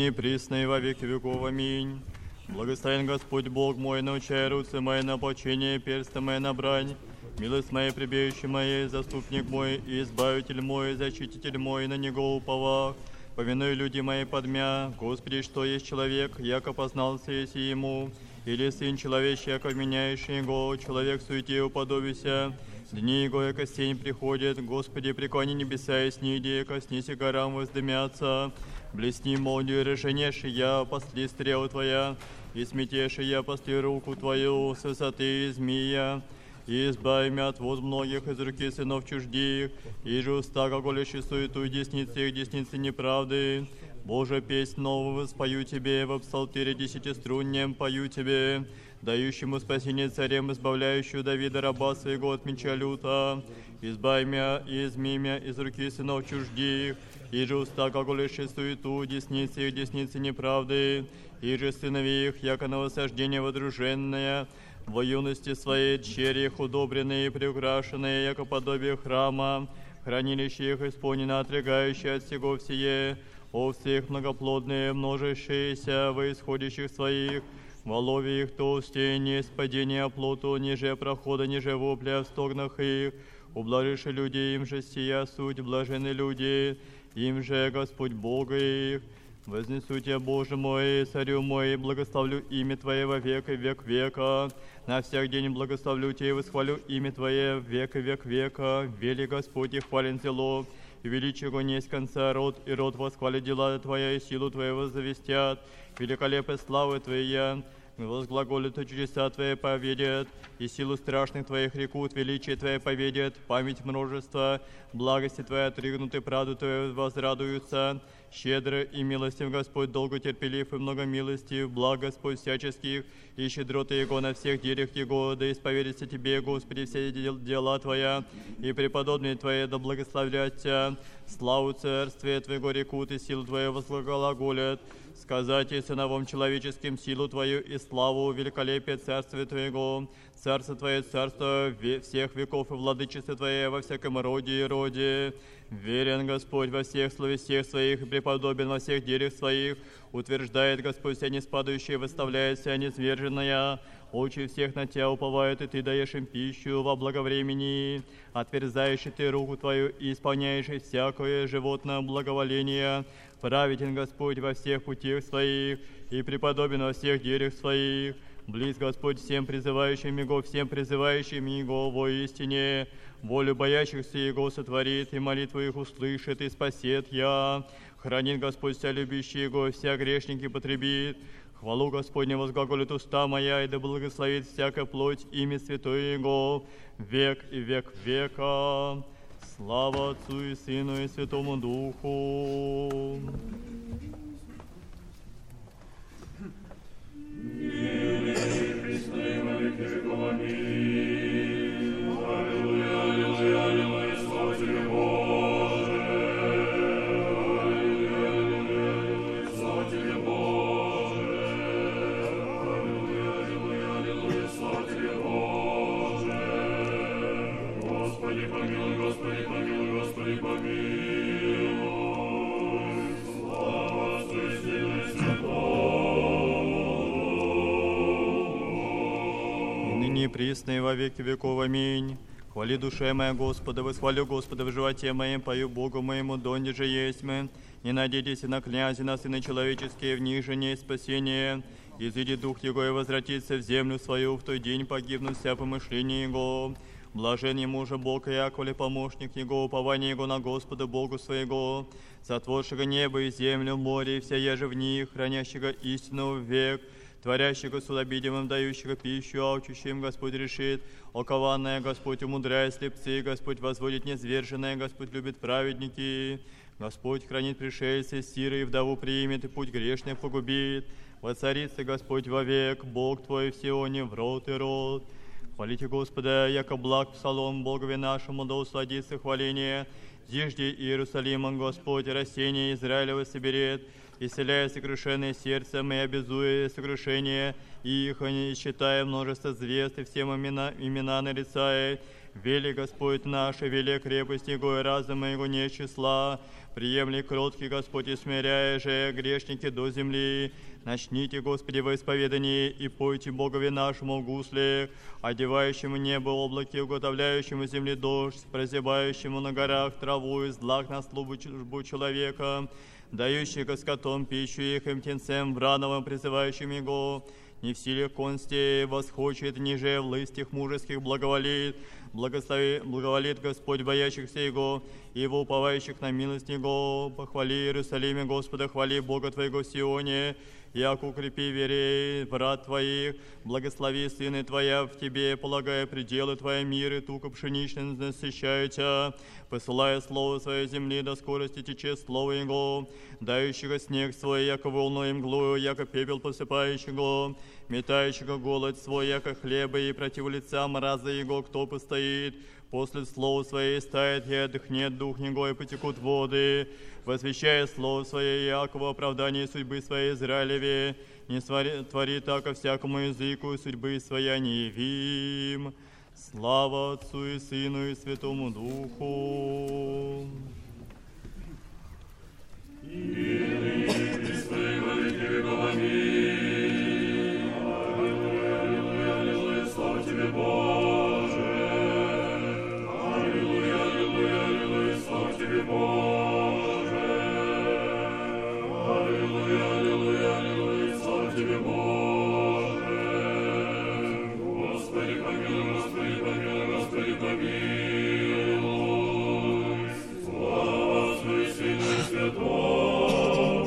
ныне присно и во веки веков. Аминь. Благословен Господь Бог мой, научай руцы мои на почение, персты мои на брань. Милость моя, прибежище мое, заступник мой, и избавитель мой, защититель мой, на него уповах. Повинуй люди мои подмя, Господи, что есть человек, яко познался еси ему, или сын человечий, яко вменяющий его, человек в суете уподобися. Дни его, яко сень приходит, Господи, преклони небеса и сниди, коснися горам воздымятся. Блесни молнию, решенеши я, посли стрелу твоя, и сметеши я, посли руку твою с высоты змея. И избави меня от воз многих из руки сынов чуждих, и же уста, глаголящие суету, и десницы их, десницы неправды. Боже, песнь новую спою Тебе, в псалтире десятиструннем пою Тебе, дающему спасение царем, избавляющую Давида, раба своего от меча люта. Избави меня и изми меня из руки сынов чуждих, и же уста, глаголящие суету, десницы их, десницы неправды. И же сынови их, яко на восхождение водруженное, во юности своей черри их удобренные и приукрашенные, яко подобие храма, хранилище их исполнено, отрягающее от всего всее, овцы их многоплодные, множащиеся во исходящих своих, во лове их толстее, не спадение оплоту, ниже прохода, ниже вопля в стогнах их, ублажишь люди, им же сия суть, блаженны люди, им же Господь Бога их. Вознесу Тебя, Боже мой, Царю мой, благословлю имя Твое во век и век века. На всяк день благословлю Тебя и восхвалю имя Твое в век и век века. Вели Господь и хвален зело, и величие Его не есть конца, род и род восхвалит дела Твоя, и силу Твоего завестят. Великолепие славы Твоя, возглаголят и чудеса Твои поведят, и силу страшных Твоих рекут, величие Твое поведят, память множества, благости Твои отрыгнуты, правду Твою возрадуются. Щедро и милостив Господь, долго терпелив и много милостив, благ Господь всяческих, и щедроты Его на всех делах Его, да исповедится Тебе, Господи, все дела Твоя, и преподобные Твои да благословлят Тебя. Славу Царствия Твоего рекут, и силу Твою возглаголят. Сказать и сыновом человеческим силу Твою и славу, великолепие Царствия Твоего. Царство Твое, царство всех веков и владычество Твое во всяком роде и роде. Верен Господь во всех словесях Своих и преподобен во всех делах Своих. Утверждает Господь вся неспадающая, выставляет вся низверженная. Очи всех на Тебя уповают, и Ты даешь им пищу во благовремени. Отверзаешь и Ты руку Твою и исполняешь всякое животное благоволение. Праведен Господь во всех путях Своих и преподобен во всех делах Своих. Близ Господь всем призывающим Его, всем призывающим Его воистине. Волю боящихся Его сотворит, и молитву их услышит, и спасет я. Хранит Господь вся любящий Его, вся грешники потребит. Хвалу Господня возглаголит уста моя, и да благословит всякая плоть имя святое Его, век и век века. Слава Отцу и Сыну и Святому Духу. Присно и во веки веков. Аминь. Хвали душе моя Господа, восхвалю Господа в животе моем, пою Богу моему, донде же есть мы. Не надейтесь на князя, на сына человеческие, в них же не спасение. Изыди дух Его и возвратится в землю свою, в той день погибнут вся помышления Его. Блажен ему же Бог и Яковле помощник Его, упование Его на Господа Богу своего, сотворшего небо и землю, море и вся еже в них, хранящего истину в век, творящего судобидимым, дающего пищу, аучущим Господь решит, окованное Господь умудряет слепцы, Господь возводит низверженное, Господь любит праведники, Господь хранит пришельца, сиры и вдову примет, и путь грешных погубит, воцарится Господь вовек, Бог Твой в Сионе, в род и род. Хвалите Господа, яко благ псалом Богове нашему, да усладится хваление, зижди Иерусалима Господь, растение Израилева соберет, исцеляя сокрушенное сердцем и обязуя сокрушение их, не считая множество звезд и всем имена, имена нарицая. Вели Господь наш, вели крепость Его и разума Его не числа. приемли кроткий Господь, и смиряя же грешники до земли. Начните, Господи, во исповедании, и пойте Богови нашему в гусле, одевающему небо облаки, уготовляющему земли дождь, прозябающему на горах траву из злак на службу человека, дающего скотом пищу их им птенцем врановым, призывающим его. Не в силе консти восхочет, ниже в лыстях мужеских благоволит, благослови, благоволит Господь боящихся Его, и его уповающих на милость Его. Похвали Иерусалиме Господа, хвали Бога Твоего в Сионе, яко укрепи верей врат Твоих, благослови Сына Твоя в Тебе, полагая пределы Твоя мир, и туко пшеничным насыщаете, посылая слово Своей земли, до скорости тече слово Его, дающего снег свой, яко волну и мглою, яко пепел посыпающего, метающего голод свой, яко хлеба, и против лица мраза Его, кто постоит. После слова Своей стает и отдохнет дух Него, и потекут воды, возвещая слово Свое, яко в оправдании судьбы Своей Израилеве, не твори, твори тако всякому языку, судьбы Своя не явим. Слава Отцу и Сыну и Святому Духу. И Христе, во веки веков, аминь. Аллилуйя, аллилуйя, аллилуйя, слава Тебе, Боже. Аллилуйя, аллилуйя, аллилуйя, слава Тебе, Боже. Аллилуйя, аллилуйя, аллилуйя, слава Тебе, Боже. Господи, помилуй, Господи, помилуй, Господи, помилуй. Слава Отцу и Сыну и Святому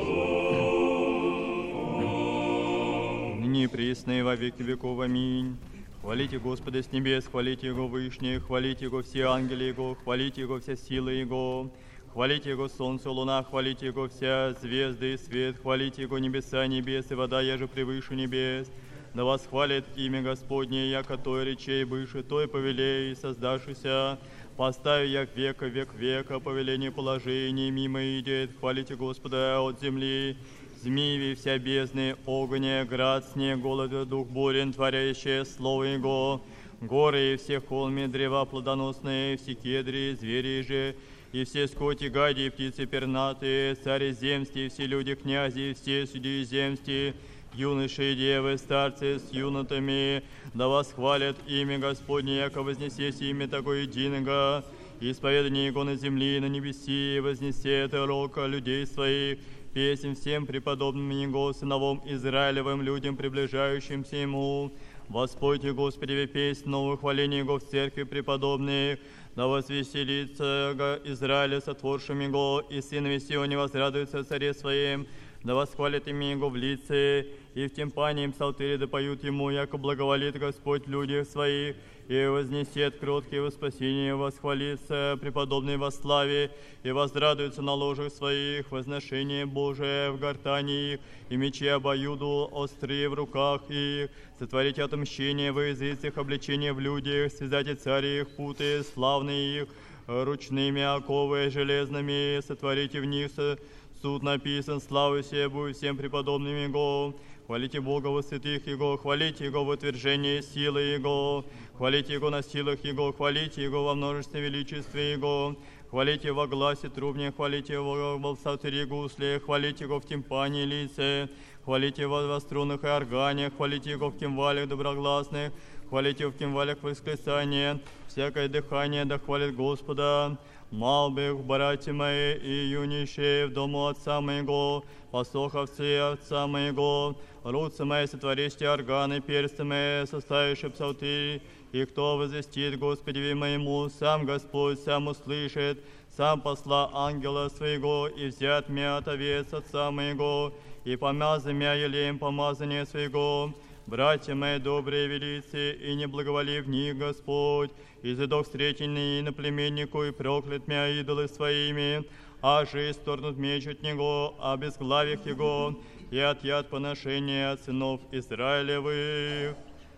Духу. Ныне и присно и во веки веков. Аминь. Хвалите Господа с небес, хвалите Его вышних, хвалите Его все ангелы Его, хвалите Его вся силы Его, хвалите Его солнце, луна, хвалите Его вся звезды и свет, хвалите Его небеса, небес и вода, еже превыше небес. Да вас хвалит имя Господне, яко той речей выше, той повелей, создавшийся, поставив як века, век века, повеление положений мимо идет, хвалите Господа от земли. Змеи вся бездны, огонь, град, снег, голод, дух бурен, творящее слово Его, горы и все холмы, древа плодоносные, все кедри, звери же, и все скоти, гади, и птицы пернатые, цари земсти, все люди, князи, все судьи земсти, юноши и девы, старцы с юнотами, да вас хвалят имя Господне, яко вознесесть имя такое единого, исповедание Его на земли и на небеси, вознесет рока людей своих, песнь всем преподобным Его, сыновом Израилевым, людям, приближающимся Ему. Воспойте, Господи, песнь новых хвалений Его в церкви преподобных, да возвеселится Израиля сотворшим Его, и сынове Сионе возрадуется царе Своим, да восхвалит имя Его в лице, и в тимпане им псалтыри да поют Ему, яко благоволит Господь людях Своих, и вознесет кроткие во спасение, восхвалится преподобный во славе, и возрадуется на ложах своих, возношение Божие в гортани их, и мечи обоюду острые в руках их, сотворите отмщение во языцах, обличение в людях, связайте цари их, путы славные их, ручными оковы железными, сотворите в них суд написан, славу себе будет всем преподобным Его. Хвалите Бога во святых Его, хвалите Его в утверждении силы Его, хвалите Его на силах Его, хвалите Его во множестве величестве Его, хвалите во гласе трубне, хвалите Его во псалтыре гусле, хвалите Его в тимпане лице, хвалите Его во струнах и органе, хвалите Его в кимвалях доброгласных, хвалите Его в кимвалях восклицания, всякое дыхание да хвалит Господа. Малбих, братья мои, и юнейшие в дому Отца моего, посоховцы Отца моего, руцы мои, сотворящие органы, персты мои, составившие псалтырь, и кто возвестит Господи моему, сам Господь сам услышит, сам посла ангела своего, и взят мя от овец Отца моего, и помаза мя елеем помазания своего. Братья мои, добрые велицы, и не благоволи в них Господь, и задох встретенный иноплеменнику, и проклят мя идолы своими, а же исторнут меч от него, а безглавих его, и отъят поношения от сынов Израилевых.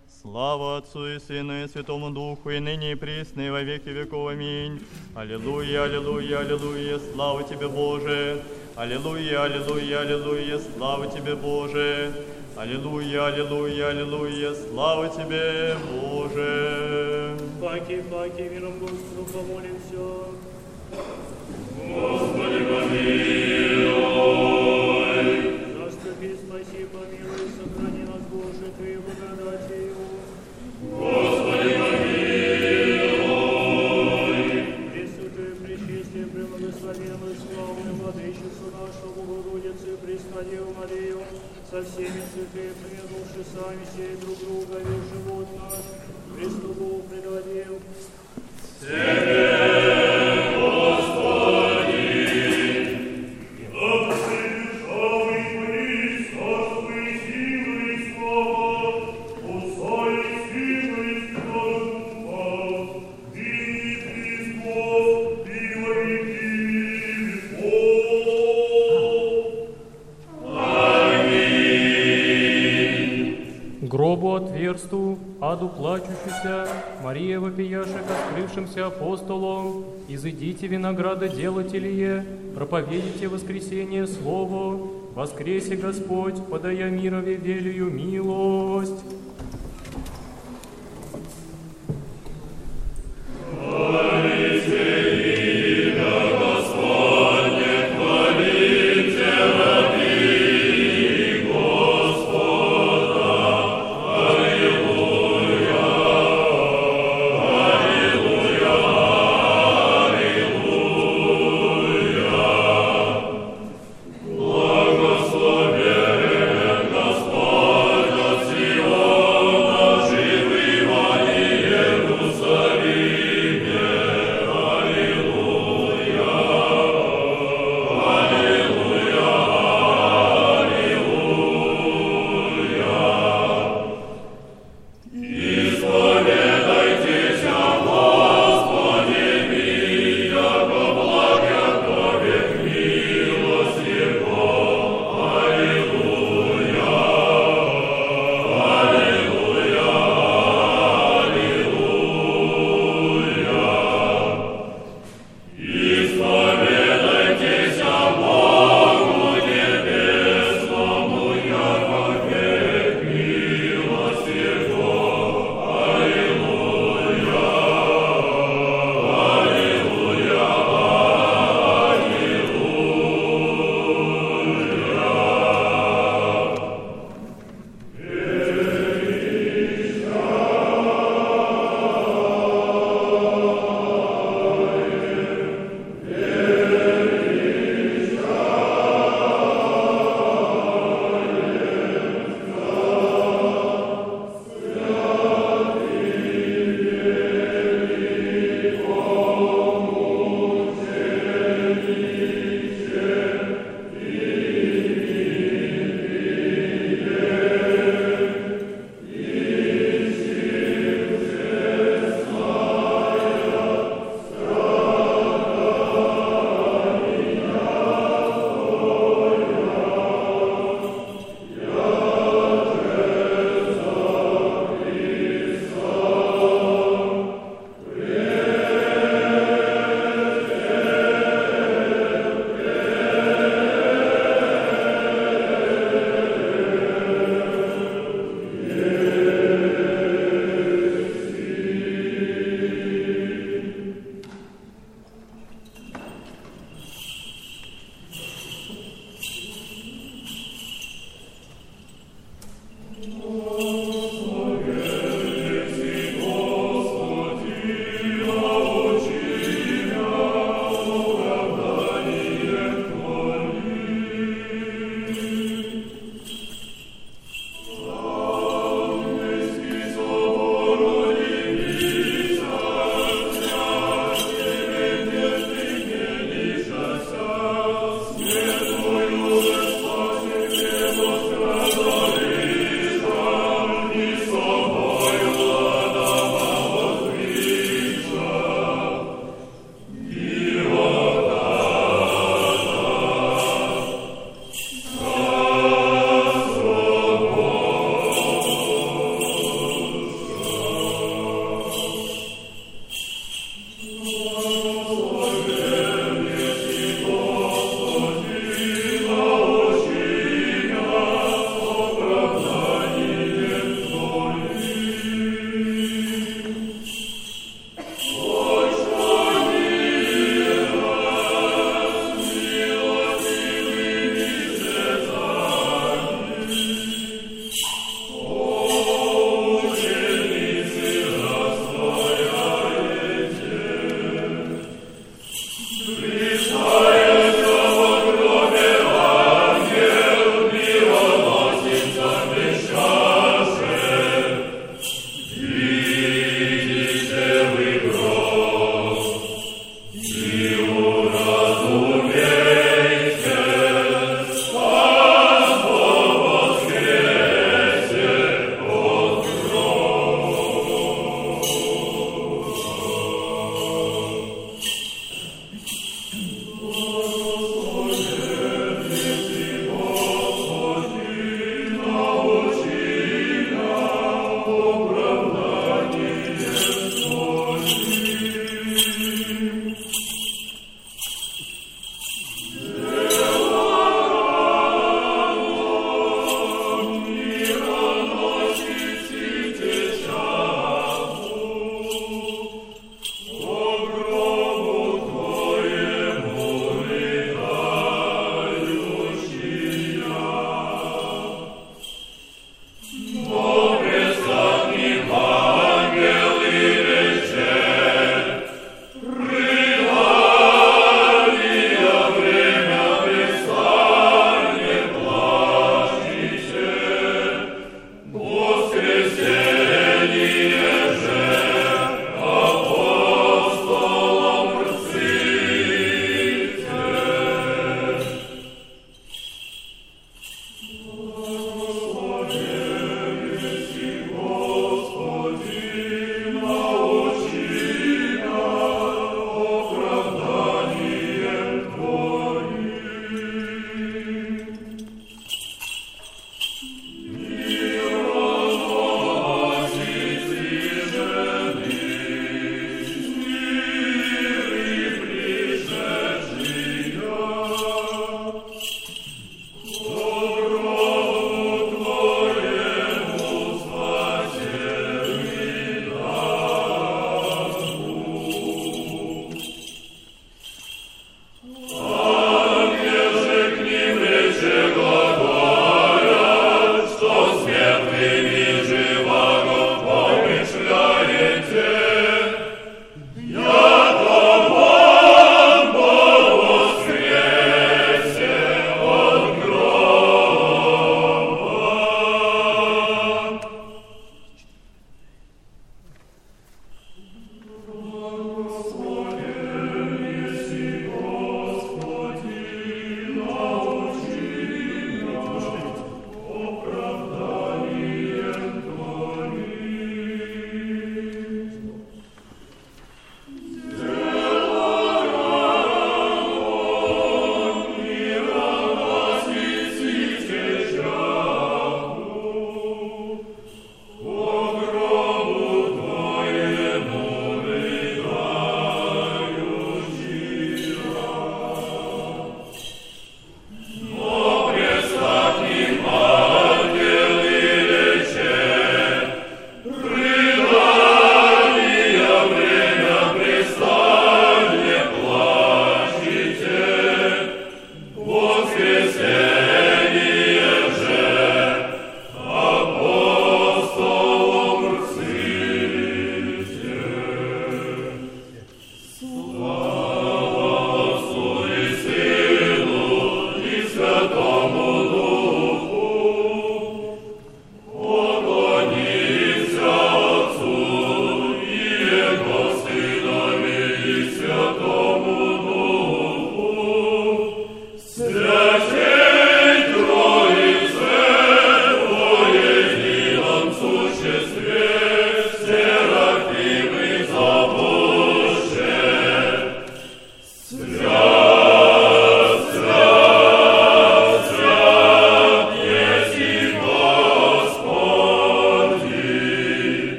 Слава Отцу и Сыну и Святому Духу, и ныне и присно, и во веки веков. Аминь. Аллилуйя, аллилуйя, аллилуйя, слава Тебе, Боже! Аллилуйя, аллилуйя, аллилуйя, слава Тебе, Боже! Аллилуйя, аллилуйя, аллилуйя, слава Тебе, Боже! Паки, паки, миром Господу помолимся. Господи, помилуй. Заступи, спаси, помилуй, сохрани нас, Боже, Твоей благодатью. Господи, помилуй. Пресвятую, пречистую, преблагословенную, славную Владычицу нашу, Богородицу и Преснодеву Марию, со всеми святыми, помянувши сами сей друг друга, весь живот наш, Христу Богу предадим. Тебе, Господи, Гробу отверсту, аду плачущуюся, Мария вопияша к открывшимся апостолам, изыдите винограда делателие, проповедите воскресение Слово, воскресе Господь, подая мирове велию милость. Благословен Господь от всего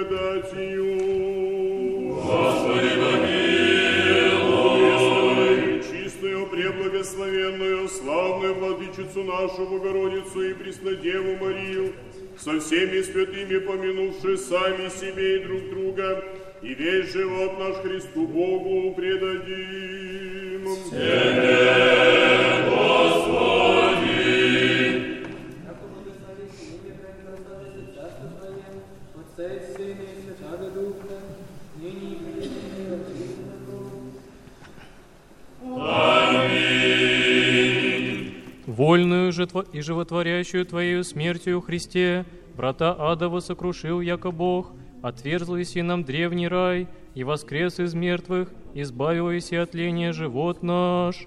благодатью. Господи, помилуй. Чистую, преблагословенную, славную владычицу нашу Богородицу и Преснодеву Марию, со всеми святыми помянувши сами себе и друг друга, и весь живот наш Христу Богу предадим. Тебе, Господи! Отца и Сына и Святаго Духа, ныне и присно и во веки веков. Аминь. Вольную же и животворящую Твоею смертью, Христе, врата адова сокрушил, яко Бог, отверзл еси нам древний рай, и воскрес из мертвых, избавил еси от тления живот наш.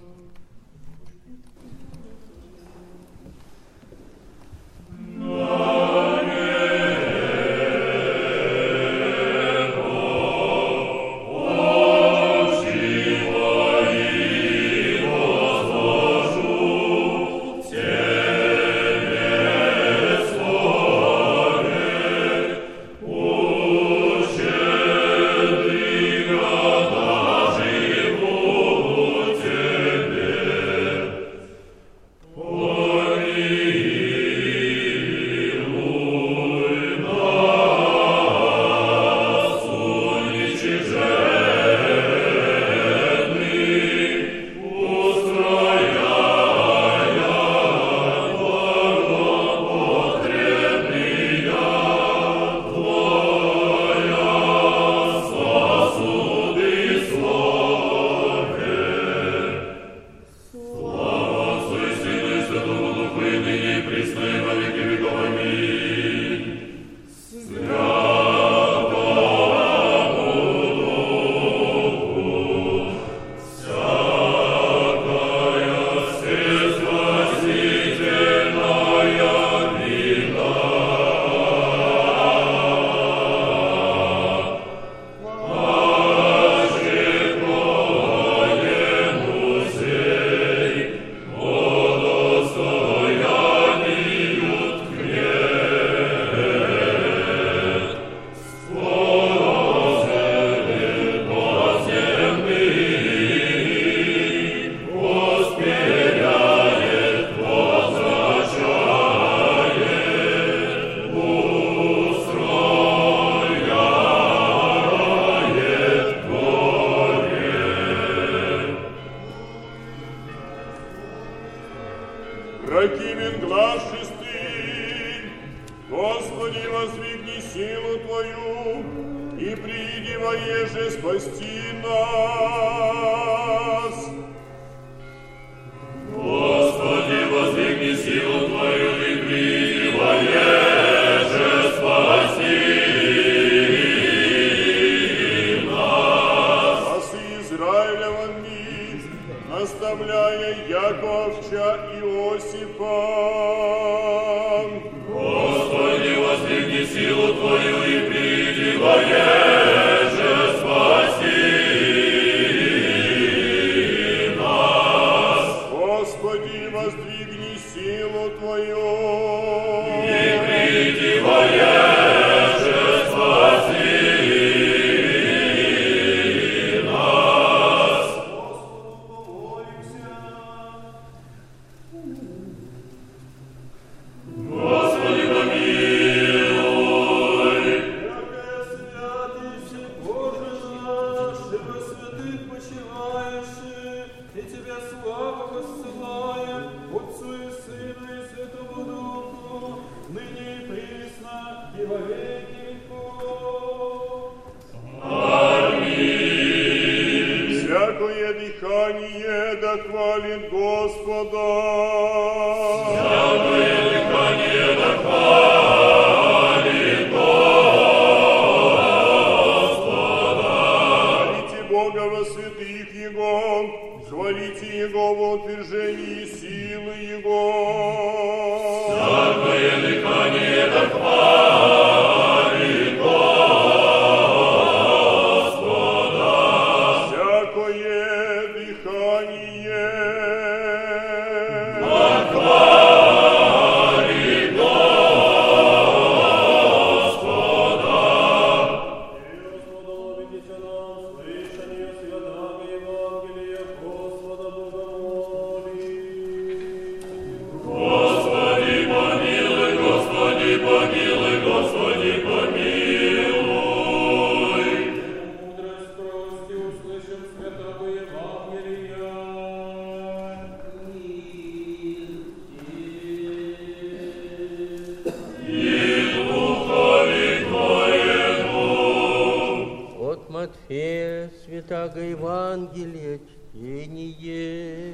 Матфея, Святаго Евангелия, чтение.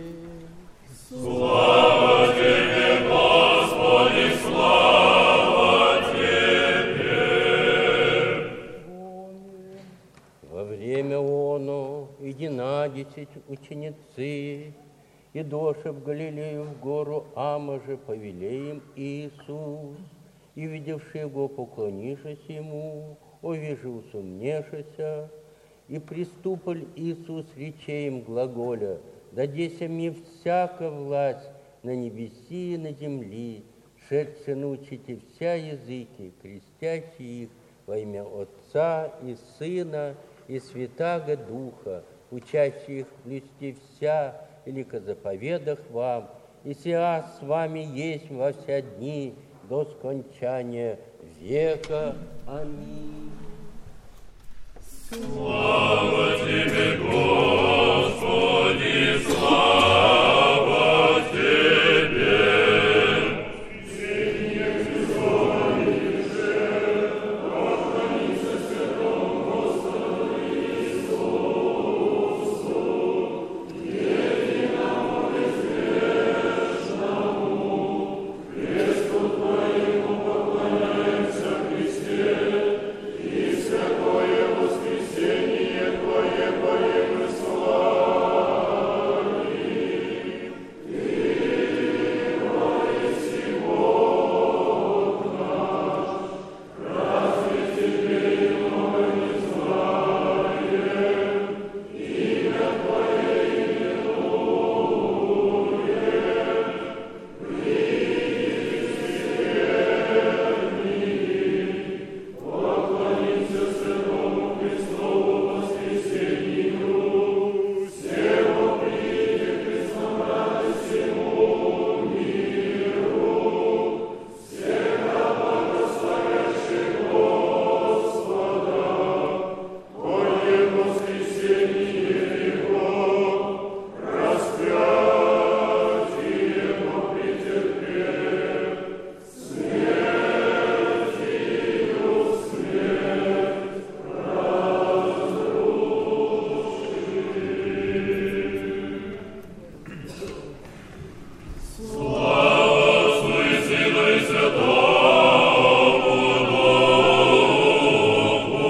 Слава Тебе, Господи, слава Тебе! Во время оно, иди на десять ученицы, и доша в Галилею в гору Амаже повелей им Иисус, и, видевши его, поклонившись ему, овежи усумнешися, и приступал Иисус речей им глаголя: «Дадеся мне всяка власть на небеси и на земли, шедше научите вся языки, крестящие их во имя Отца и Сына и Святаго Духа, учащие их блюсти вся велика заповедах вам, и сия с вами есть во все дни до скончания века. Аминь». Слава Тебе, Господи, слава Тебе! Святые Христовише, поклониться святому Господу Иисусу, единому безгрешному, кресту Твоему поклоняемся в Христе, и святое воскресение Твое поем и славим. Ты, воиси Бог наш, разве Тебе иного не знаем? Имя Твое именуем. Приди верни, поклонимся святому Христову воскресению, всего приди Христом радость всему миру, всегда благословящий Господа, кое воскресение Его, распятие Его претерпев, смертью смерть Слава Отцу и Сыну и Святому Духу,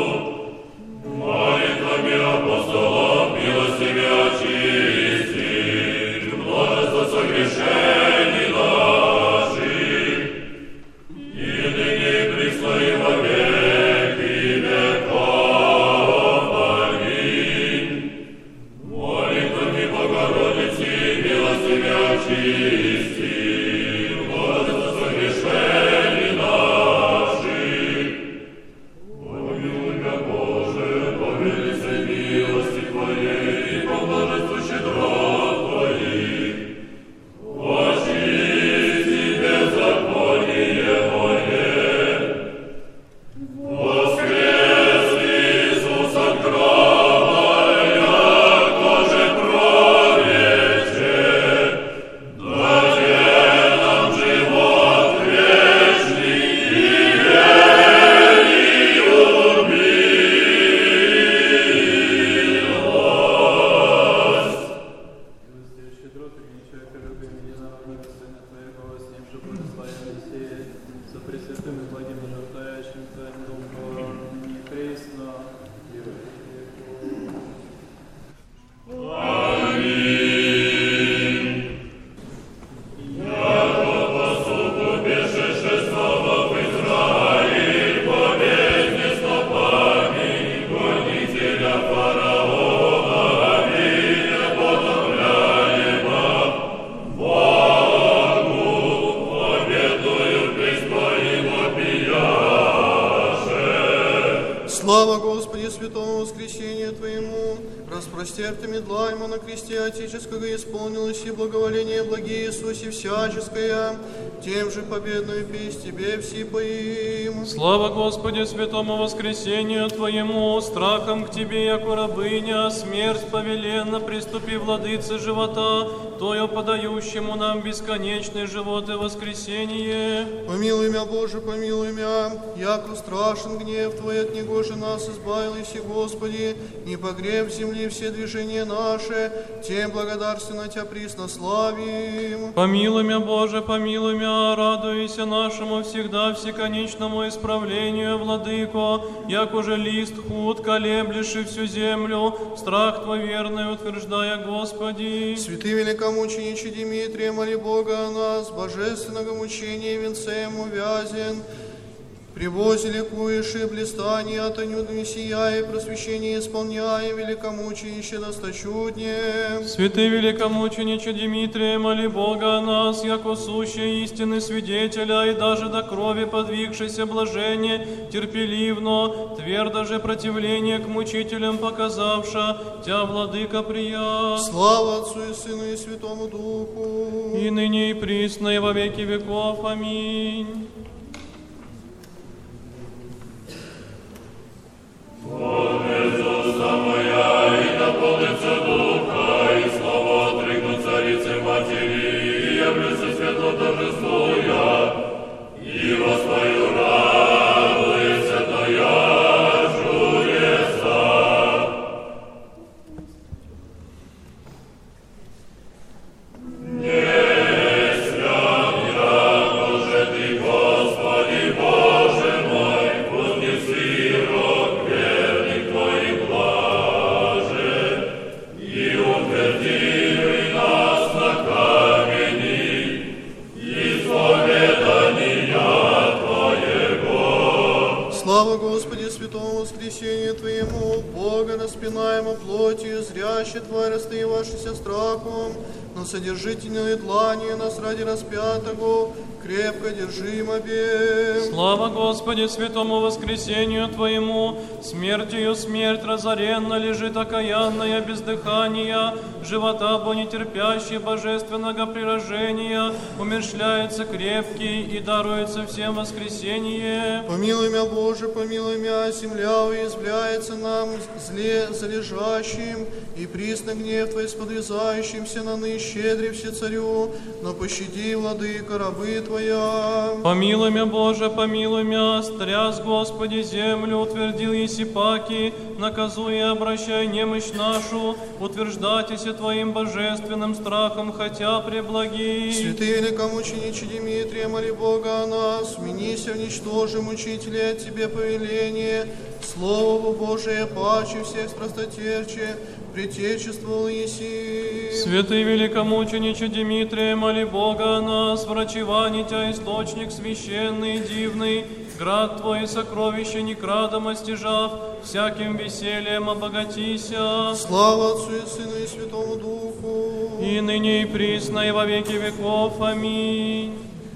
молитвами апостолов милостями очисти, множество согрешений наших, и ныне и присно и во веки веков. Аминь. Молитвами Богородицы, милостями очисти, множество согрешений наших. Помилуй меня, Боже, по великой милости Твоей и по множеству щедрот Твоих. Очисти беззаконие мое. Воскрес Иисус от гроба, яко же прорече, даде нам живот вечный и великую милость. Милости и щедрот, пригнечай любви единого Сына Твоего, с ним же благословен Мессия, со пресвятым и благим и жертвующим Твоим Духом, и пресно, и во веки веков. Аминь. Яко по суку бесшествовав в Израиль, повезни стопами гонителя фараона, видя потомляемо Богу, победную песнь его пияше. Слава Господи, святому воскресению Твоему, распростертыми длаймо на кресте Отеческого исполнилось и благоволение благие Иисусе всяческое, тем же победную песнь Тебе все поим. Слава Господи, святому воскресению Твоему, страхом к Тебе, яко рабыня, смерть повеленно приступи, владыце живота, Тою подающему нам бесконечный живот и воскресение. Помилуй меня, Боже, помилуй меня, яко страшен гнев Твой от Него же нас избавил, Иси, Господи, не погреб земли все движения наши, тем благодарственно Тебя приснославим. Помилуй мя, Боже, помилуй мя, радуйся нашему всегда всеконечному исправлению, Владыко, як уже лист худ, колеблеши всю землю, страх Твой верный утверждая, Господи. Святый великомучениче Димитрия, моли Бога о нас, божественного мучения венцем увязен, привози ликуешь и блистанье от анюдами сияя, просвещение исполняя, великомученище досточуднее. Святый великомучениче Димитрия, моли Бога о нас, яко сущие истины свидетеля, и даже до крови подвигшееся блажение, терпеливно, твердо же противление к мучителям показавша, Тя, Владыка, прия. Слава Отцу и Сыну и Святому Духу, и ныне и присно, и во веки веков. Аминь. Ответ уста моя, и наполнится духа, и слова отрекнут царицы матери, и явлюся светло торжествуя, и воспою радуйся, Твоя чудеса. Не свят я, Боже Ты, Господи, Боже мой, вознеси рог верных Твоих блаже, и утверди нас на камени исповедания Твоего. слава Господи, святому воскресению Твоему, Бога распинаемо плотью, зряще Тварь, расстоявшийся страхом, но содержительной дланью нас ради распятого, крепко держим обем. Слава Господи, святому воскресению Твоему, смертью смерть разоренно лежит окаянная без дыхания, живота бо нетерпящий божественного прирожения, умерщвляется крепкий и даруется всем воскресение. Помилуй мя, Боже, помилуй мя, земля уязвляется нам зле залежащим, и присно гнев Твой сподвязающимся на ныне щедрив все царю, но пощади, Владыка, рабы Твоя. Помилуй мя, Боже, помилуй мя, стряс, Господи, землю, утвердил еси паки, наказуй и обращай немощь нашу, утверждайтеся Твоим божественным страхом, хотя преблаги. Святый великомучениче Димитрия, моли Бога о нас, вменися в ничтожим учителе от Тебе повеление, Слово Божие паче всех страстотерче, Притечествовал еси. Святый великомучениче Димитрия, моли Бога о нас, врачевание Тя, источник священный и дивный, град Твой, сокровище некрадом остяжав, всяким весельем обогатися. Слава Отцу и Сыну и Святому Духу, и ныне и присно, и во веки веков. Аминь.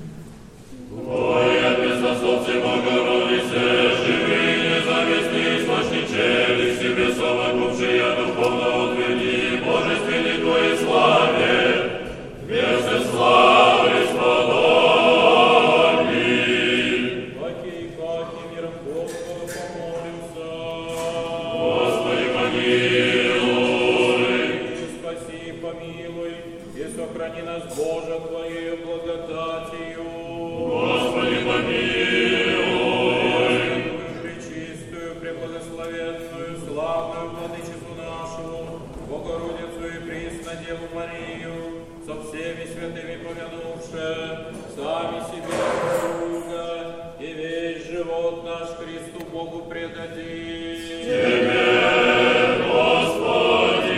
Твоя Пресносовце Богородице, живи независный источник челюсти, себе совокупшая духовно утверди, божественной Твоей славе, вместо славы сподоби. Аки и каки миром Господу помолимся. Господи, помилуй. Спаси и помилуй, и сохрани нас, Боже, Твоею благодатью. Господи, помилуй. Пречистую, преблагословенную, славную Владычицу нашу, Богородицу и присно Деву Марию, со всеми святыми помянувши, сами себе друга, и весь живот наш Христу Богу предадим. Тебе, Господи.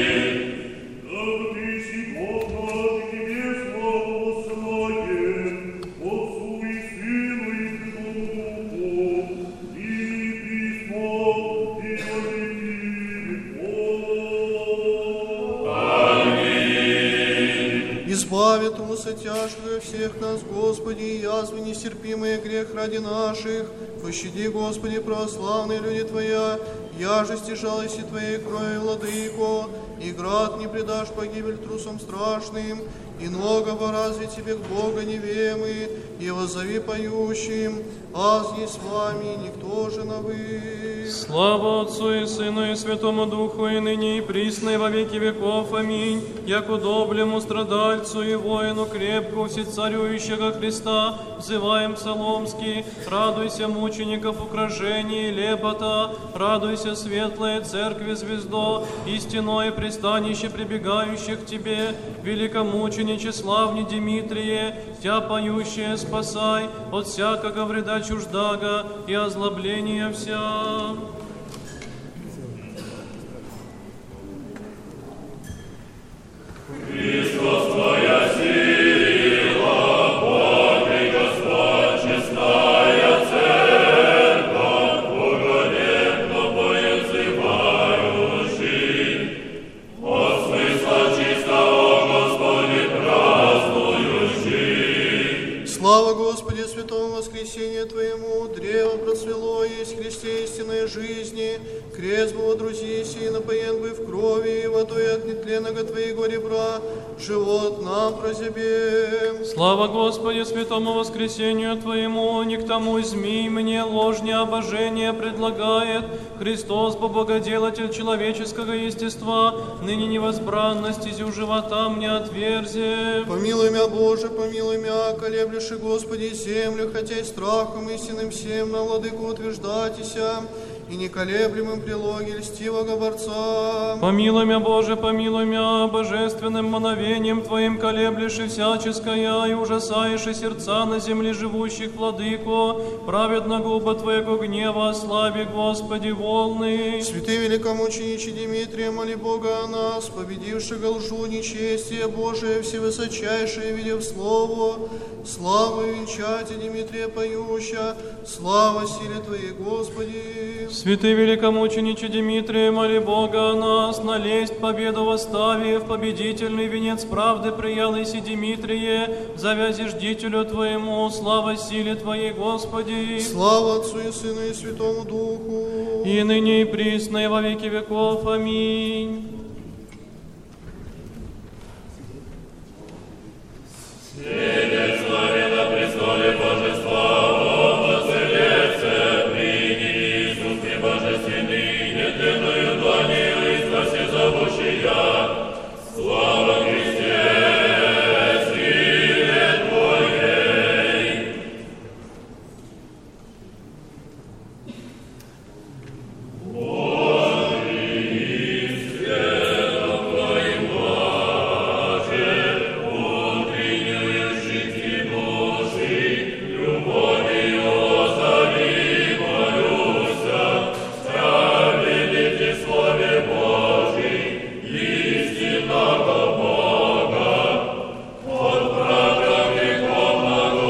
избавит уса тяжкого всех нас, Господи, и язвы нестерпимые грех ради наших. Пощади, Господи, православные люди Твоя, яже стяжалось Твоей крови, Владыко, и град не предашь погибель трусам страшным, и многого разве Тебе к Бога невемы, и воззови поющим, аз не с вами, никто же на вы. Слава Отцу и Сыну и Святому Духу, и ныне и присно, и во веки веков. Аминь. Яко доблему страдальцу и воину крепко всецарюющего Христа, взываем псаломский, радуйся мучеников украшений и лепота, радуйся светлая церкви звездо, истинное пристанище прибегающих к тебе, великомучениче славни Димитрие, тя поющее спасай от всякого вреда чуждага и озлобления вся. Христос, Твоя сила, Бог и Господь, честная церковь, благолепно поезывающий, от смысла чистого Господи празднующий. Слава Господи, святому воскресению Твоему, древо процвело есть Христе истинной жизни, крест бы водрузись и напоен бы в крови и водой от нетленного Твоего ребра, живот нам прозябе. Слава Господи, святому воскресению Твоему, не к тому измей мне ложное обожение предлагает, Христос, побогоделатель человеческого естества, ныне невозбранность изю живота мне отверзи. Помилуй мя, Боже, помилуй мя, колеблеши, Господи, землю, хотя и страхом истинным всем на владыку утверждатися, и неколеблемым прилоге льстивого борца. Помилуй мя, Боже, помилуй мя, божественным мановением Твоим колеблешь и всяческое, и ужасаешь и сердца на земле живущих, владыко, праведно губа Твоего гнева, ослаби, Господи, волны. Святый великомучениче Димитрия, моли Бога о нас, победившего лжу, нечестие Божие, всевысочайшее, видев слово, славу и венчате Димитрия поюща, слава силе Твоей, Господи. Святый великомучениче Димитрий, моли Бога о нас, налезть победу восставив, победительный венец правды приял иси Димитрие, завязи ждителю Твоему, слава силе Твоей, Господи. Слава Отцу и Сыну и Святому Духу, и ныне и присно, и во веки веков. Аминь. Сидеть славе на престоле Божества, образы лепце, приди Иисус пребожественный, нетленную дланью и страсти зовущая, слава Христе, силе Твоей. Божий светом Твоим блаже, утреннюю жизни Божий, любовью озари молюся, встраветь Слове Божий, истинного Бога, от врага греховного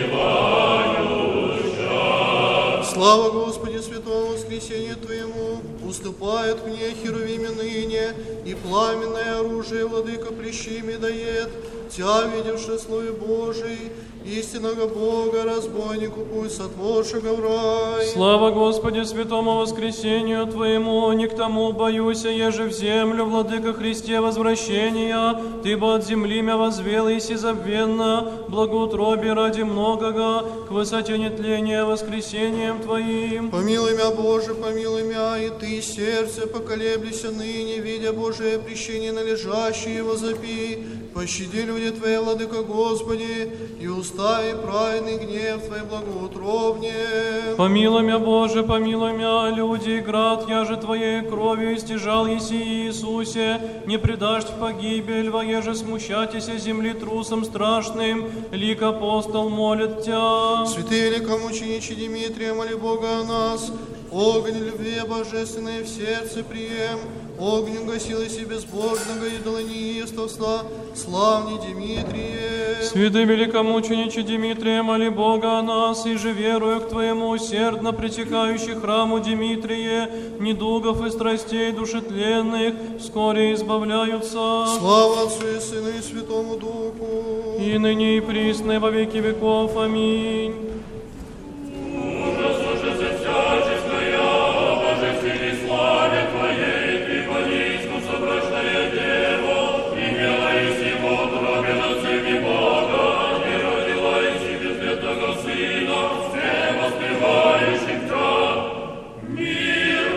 сливающа. слава Господи, святому воскресению Твоему, уступает мне херувиме ныне, и пламенное оружие владыка плещими дает, Тя, видевши Слове Божий, истинного Бога, разбойнику путь сотворшего в рай. Слава Господи, святому воскресению Твоему, не к тому боюся, еже в землю, владыка Христе, возвращения, Ты бы от земли мя возвел и забвенно, благоутробие ради многого, к высоте нетления воскресением Твоим. Помилуй мя, Боже, помилуй мя, и Ты, сердце, поколеблися ныне, видя Божие прещение належащее его запи, пощади люди Твои, владыка Господи, и устави праведный гнев Твой благоутробнее. Помилуй мя, Боже, помилуй мя, люди и град, я же Твоей кровью истяжал еси Иисусе, не предашь в погибель, воеже смущатися земли трусом страшным, лик апостол молит Тя. Святый великомучениче Димитрия, моли Бога о нас, огонь любви божественной в сердце прием, огнем гасилось и безбожного идолонистовства, славни Димитрие. Святый великомучениче Димитрия, моли Бога о нас, и же верую к Твоему усердно притекающий храму Димитрие, недугов и страстей душетленных, вскоре избавляются. Слава Отцу и Сыну и Святому Духу, и ныне и присно, и во веки веков. Аминь. Ужас, ужас, и всяческая, божественной славе Твоей, Ты полисну собрачная Дева, имела из Его утробе на цепи Бога, и родила из безбедного Сына, всем воспевающих Тя. Мир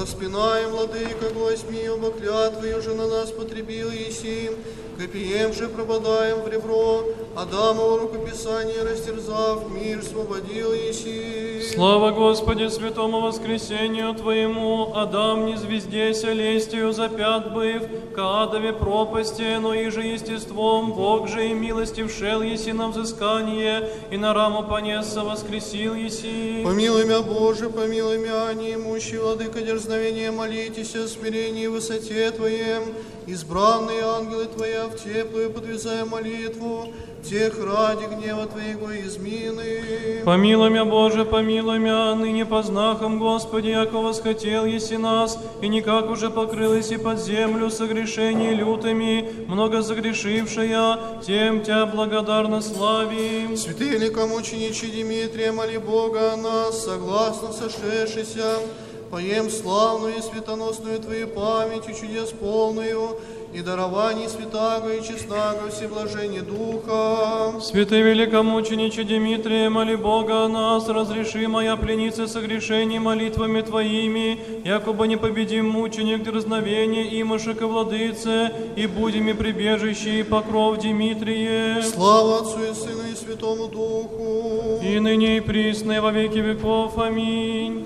Воспинаем, владыка, возьми, оба клятвы уже на нас потребил еси, копием же пропадаем в ребро, Адамово рукописание растерзав, мир освободил еси. Слава Господи, святому воскресению Твоему, Адам не звездеся лестью запят быв, к адове пропасти, но и же естеством, Бог же и милости вшел еси на взыскание, и на раму понесся воскресил еси. Помилуй мя, Боже, помилуй мя, неимущий владыка дерзновения, молитесь о смирении и высоте Твоем, избранные ангелы Твоя в теплую подвязая молитву, тех ради гнева Твоего измины. Помилуй мя, Боже, помилуй мя, ныне познахом, Господи, яко восхотел еси нас, и никак уже покрылась и под землю согрешений лютыми, много загрешившая, тем Тя благодарно славим. Святый великомучениче Димитрия, моли Бога о нас, согласно сошедшися, поем славную и светоносную Твою памятью чудес полную, и дарований святаго и честного всеблажения Духа. Святый великомучениче Димитрия, моли Бога о нас, разреши моя пленица согрешений молитвами Твоими, якобы непобедим мученик дерзновения и мышек и владыце, и будем и прибежище и покров Димитрие. Слава Отцу и Сыну и Святому Духу, и ныне и присно и во веки веков. Аминь.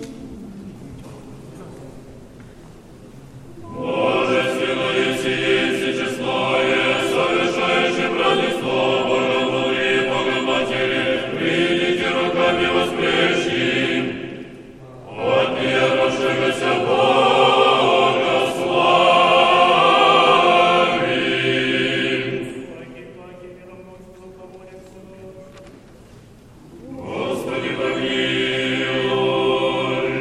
Божественное сие честное, совершающее празднество Богомолии, Богоматери, видите руками воспрещим, от нерошегося Бога славим. Господи, помилуй.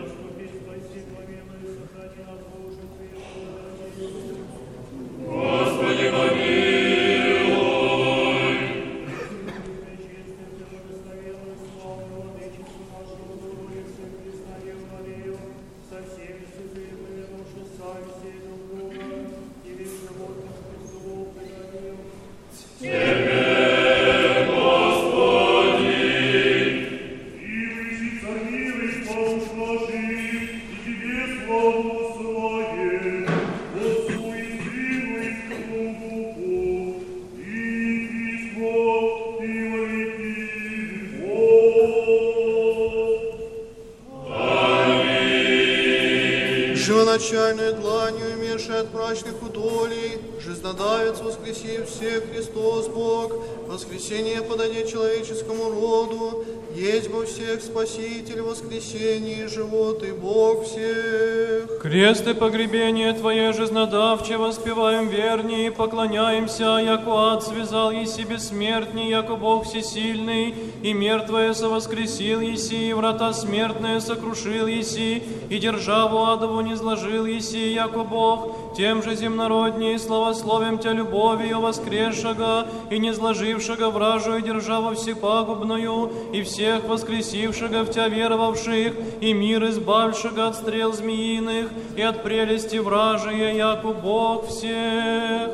Господи, помилуй. Тебе, Господи, милый, царь послужи, и Тебе славу славим, Отцу и Сыну и Святому Духу, и Христу, и во веки веков. Аминь. живоначальную дланью, имевшей от мрачных удолей, жизнодавец воскресив всех Христос Бог, воскресение подаде человеческому роду, есть во всех Спаситель, воскресение, живот и Бог всех. Крест и погребение Твое жизнодавче воспеваем вернее и поклоняемся, яко ад связал еси бессмертней, яко Бог всесильный, и мертвое совоскресил еси, и врата смертные сокрушил еси, и державу адову низложил еси, яко Бог, тем же земнородней славословим Тя любовью воскресшего, и низложившего вражию державу всепагубную, и всех воскресившего в Тя веровавших, и мир избавшего от стрел змеиных, и от прелести вражия, яко Бог всех.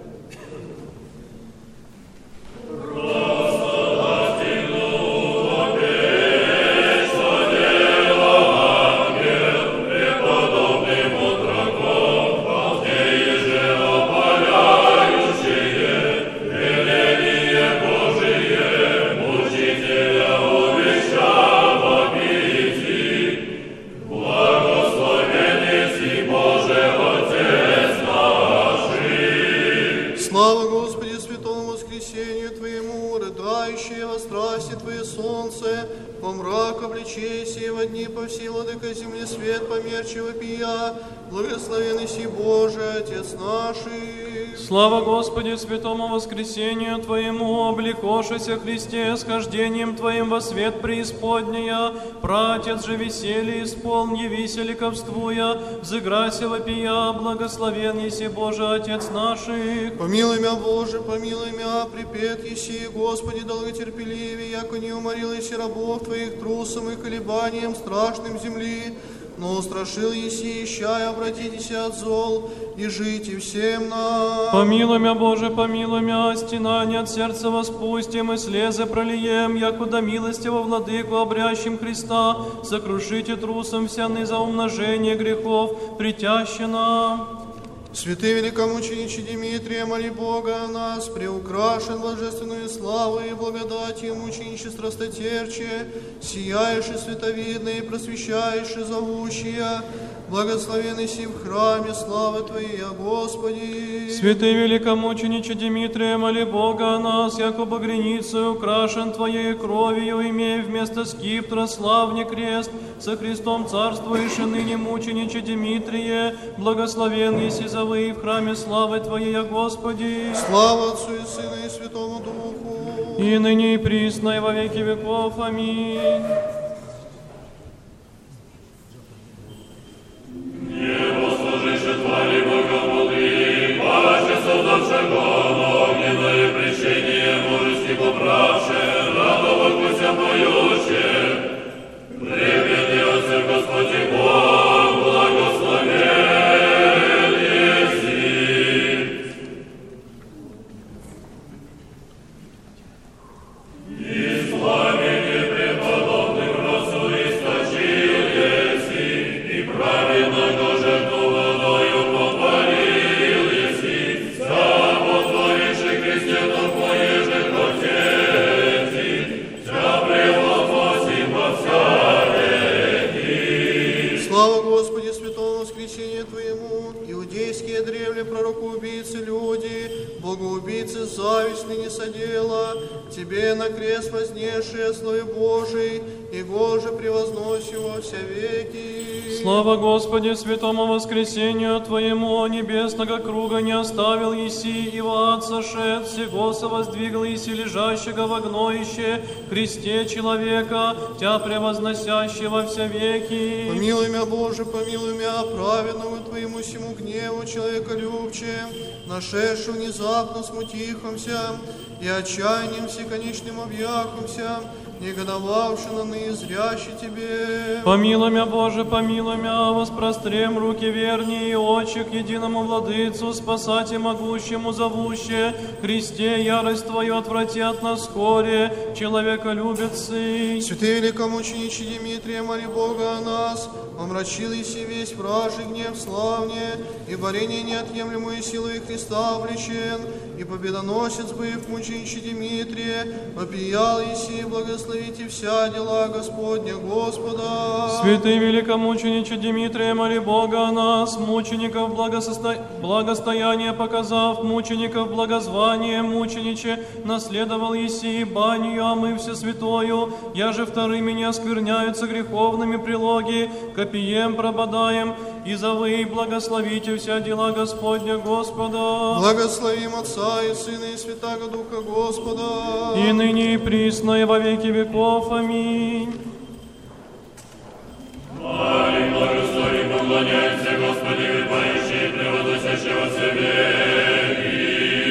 Слава Господи, святому воскресению Твоему, рыдающее во страсти Твое солнце, во мрак обличейся, и во дни по всей владыка земли свет померче вопия, благословенный си Боже, Отец наших. Слава Господи, святому воскресению Твоему, облекошися Христе, схождением Твоим во свет преисподняя, пратец же веселье исполн, явися ликовствуя, взыграся вопия, благословен еси Боже, Отец наших. Помилуй мя, Боже, помилуй мя, припет еси, Господи, долготерпеливее, яко не уморил еси рабов Твоих трусом и колебанием страшным земли, но устрашил еси, ища, обратитесь от зол, и жите всем нам. Помилуй мя, Боже, помилуй мя, стенание от сердца воспустим, и слезы пролием, якуда милостиво владыку обрящим Христа, сокрушите трусом всяны за умножение грехов, притяще нам. Святый великомучениче Димитрия, моли Бога о нас, преукрашен божественную славу и благодатью мучениче страстотерче, сияющий световидный и просвещающий зовущия, благословенный си в храме славы Твоей, о Господи. Святый великомучениче Димитрия, моли Бога о нас, яко багряницей украшен Твоей кровью, имея вместо скиптра славный крест, со Христом царствуешь и ныне мучениче Димитрие, благословен еси за вы в храме славы Твоей, о Господи. Слава Отцу и Сыну и Святому Духу, и ныне и присно, и во веки веков. Аминь. Небо служище Твои, Богомолы, паче создавшего огненное прещение, мужести поправше, радово пуся поюще, препятый Отце Господи Бог, благословен. Богоубийцы завистны не содела, Тебе на крест вознесшие слой Божий, и Боже превозноси во вся веки. Слава Господи, святому воскресению Твоему, небесного круга не оставил еси, и в ад сошед, всего совоздвигл еси лежащего в гноище, кресте человека, Тя превозносящего во вся веки. Помилуй мя, Боже, помилуй мя, праведному Твоему сему гневу человеколюбче, нашедший внезапно смутихомся, и отчаянием всеконечным объяхомся, негодовавши на неизрящий Тебе. Помилуй мя, Боже, помилуй мя, воспрострем руки верни и очи к единому владыцу, спасать и могущему зовуще, Христе, ярость Твою отврати от нас скоре, человеколюбец. Святый великомучениче Димитрия, моли Бога о нас, омрачил еси весь вражий гнев славне, и борение неотъемлемой силой Христа облечен, и победоносец быв мучениче Димитрия, попиял еси, благословите вся дела Господня Господа. Святый великомучениче Димитрия, моли Бога о нас, мучеников благососто... благостояние показав, мучеников благозвание, мучениче, наследовал еси банию, омывся святою, я же вторыми не оскверняются греховными прилоги, копием прободаем, и за вы благословите вся дела Господня Господа. Благословим Отца и Сына и Святаго Духа Господа. И ныне и присно, и во веки веков. Аминь. Молим, благословим, поклоняемся Господи, поищи, превозносящего все веки.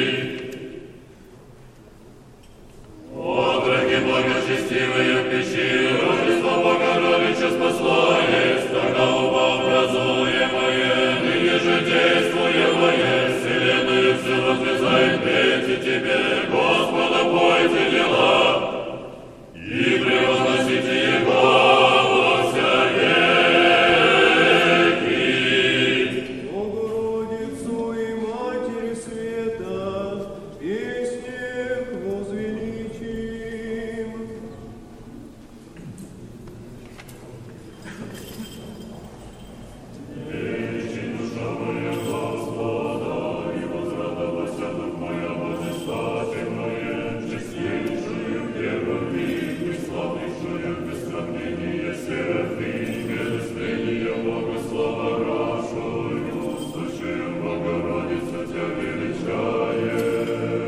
Отроки благочестивые, пищи, Рождество Богородича спаслое, тогда образуемое, ныне же действуемое, вселенную все возвязает, пейте Тебе, Господа, пойте дела, и превозносите Его во вся веки. Богородицу и Матери Света, песнях возвеличим. Вечи душа моя Господа, и возрадовался дух моя возыскательное, честнейшую первую и славнейшую без сравнения святых, без исполнения Богослова рашую, сущую Богородицу Тя величает.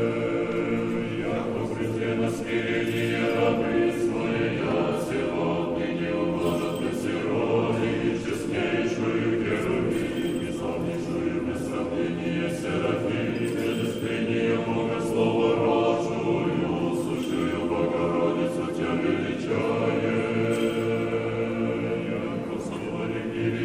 Яко презренно смирение рабы своя, сегодня не умножат на сироты, честнейшую Херувим, и славнейшую без сравнения Серафим, без исполнения Богослова рожую, сущую Богородицу Тя величает. Яко сотворив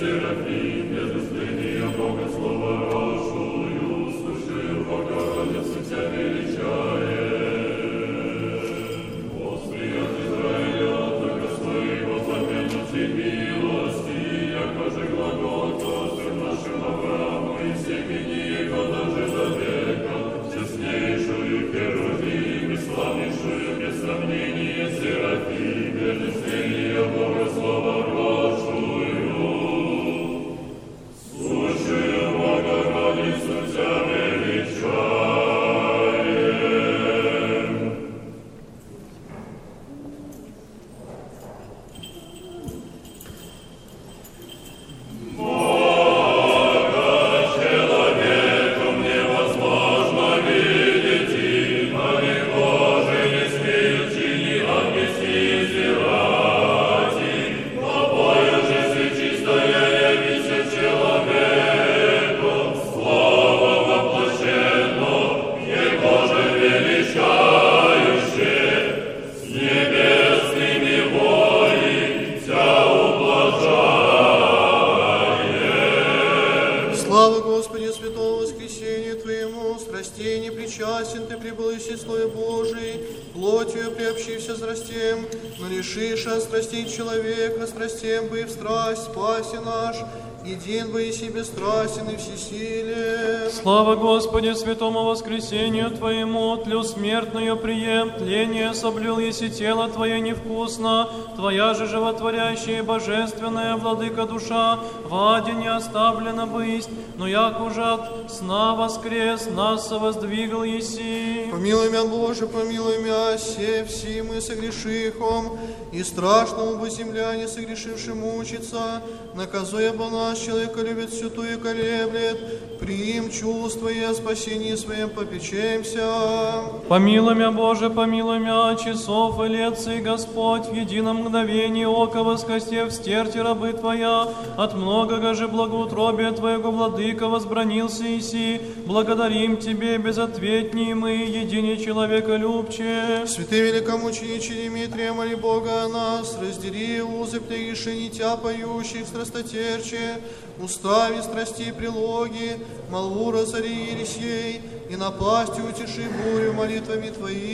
Слава Господи, святому воскресению Твоему, тлю смертную прием, тление соблюл, еси тело Твое невкусно, Твоя же животворящая и божественная владыка душа, в аде не оставлена бысть, но як уже от сна воскрес, нас совоздвигал еси. Помилуй мя, Боже, помилуй мя, се все мы согрешихом, и страшному бы земляне согрешившим мучиться, наказуя бы нас, человека любит святую колеблет, приим чувство и о спасении своем попечемся. Помилуй мя, Боже, помилуй мя, часов и лет сей Господь, в едином мгновении ока воскостев стерти рабы Твоя, от многого же благоутробия Твоего, Владыка, возбранился иси, благодарим Тебе, безответней мы, едине человеколюбче. Святый великомучениче Димитрия, моли Бога о нас, раздели узы птаиши нитя поющих страстотерче, устави страсти прилоги, молву разори ересей, и напасти утеши бурю молитвами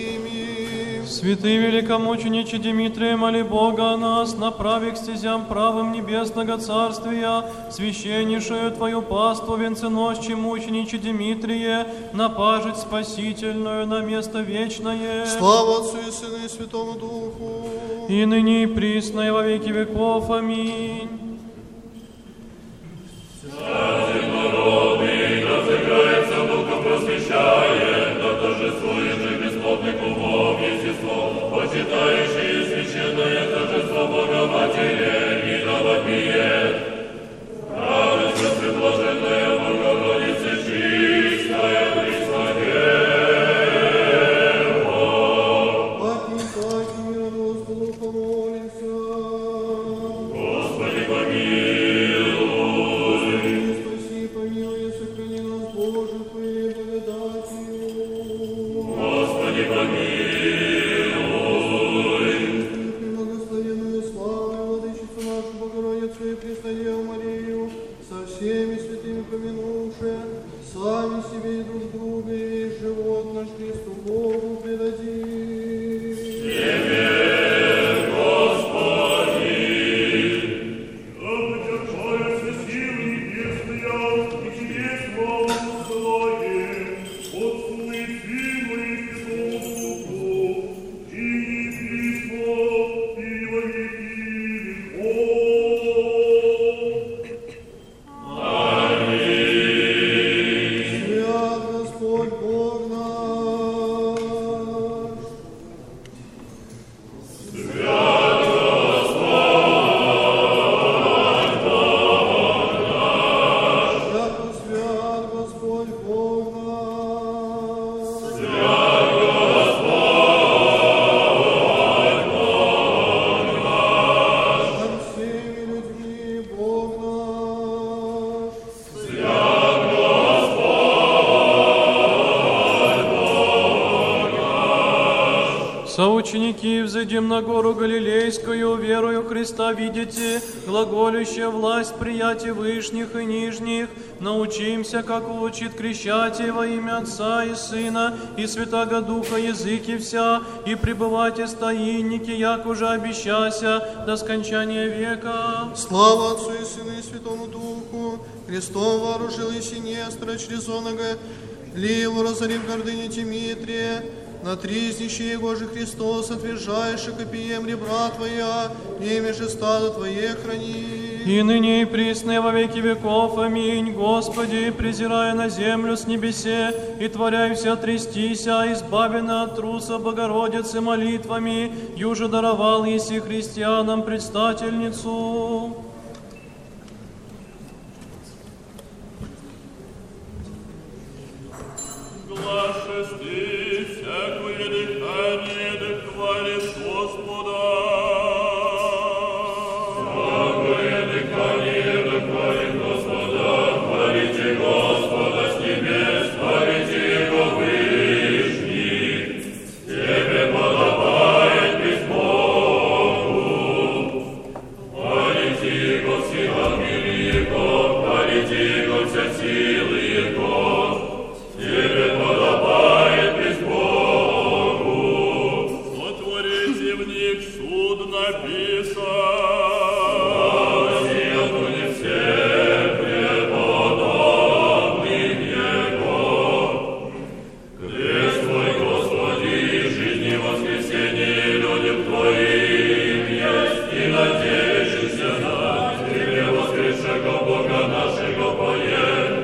Твоими. Святый великомучениче Димитрия, моли Бога о нас, направи к стезям правым небесного царствия, священнейшую Твою паству венценосче мучениче Димитрие, напажить спасительную на место вечное. Слава Отцу и Сыну и Святому Духу, и ныне и присно и во веки веков. Аминь. Святый народный, разыграется, Богом просвещает, да торжествует же бесплотных умов естество, почитающие священное торжество Бога Матери, и да вопиет. Радость преблаженная Богородица, чистая Пресна Дева. Паки, мира Господу помолимся. Господи, помилуй. Сами себе и друг друга, и весь живот наш Христу Богу предадим. Тебе, Господи! Да почерпаются силы небесные, и Тебе славу посылаем, Отцу и Сыну и Святому Духу, и присно, и во веки веков. Аминь. Ученики, взойдем на гору Галилейскую, верою Христа видите, глаголющая власть приятий вышних и нижних. Научимся, как учит крещати во имя Отца и Сына и Святаго Духа языки вся, и пребывайте стоинники, як уже обещася, до скончания века. Слава Отцу и Сыну и Святому Духу, Христом вооружил и Синестра, через оного Ливу разорив гордыни Тимитрия, на тризнище его же Христос, отвержаешь и копием ребра Твоя, ими же стадо Твое храни. И ныне и присно во веки веков. Аминь. Господи, презирая на землю с небесе, и творяй вся трястися, избавена от труса Богородицы молитвами, юже даровал еси христианам предстательницу. Глашести всякое дыхание, да хвалишь Господа. Всякое дыхание, да хвалит Господа. Хвалите Господа с небес, хвалите Его вышних. Тебе подобает быть Богу. Хвалите Его все ангелы Его, хвалите Его вся силы Его. Тебе подобает быть Богу. Сотворите в них суд написан. Слава не все преподобны Его. Крест Твой, Господи, жизнь и воскресение людям Твоим есть, и надеешься на Тебе, воскресшего Бога нашего поем.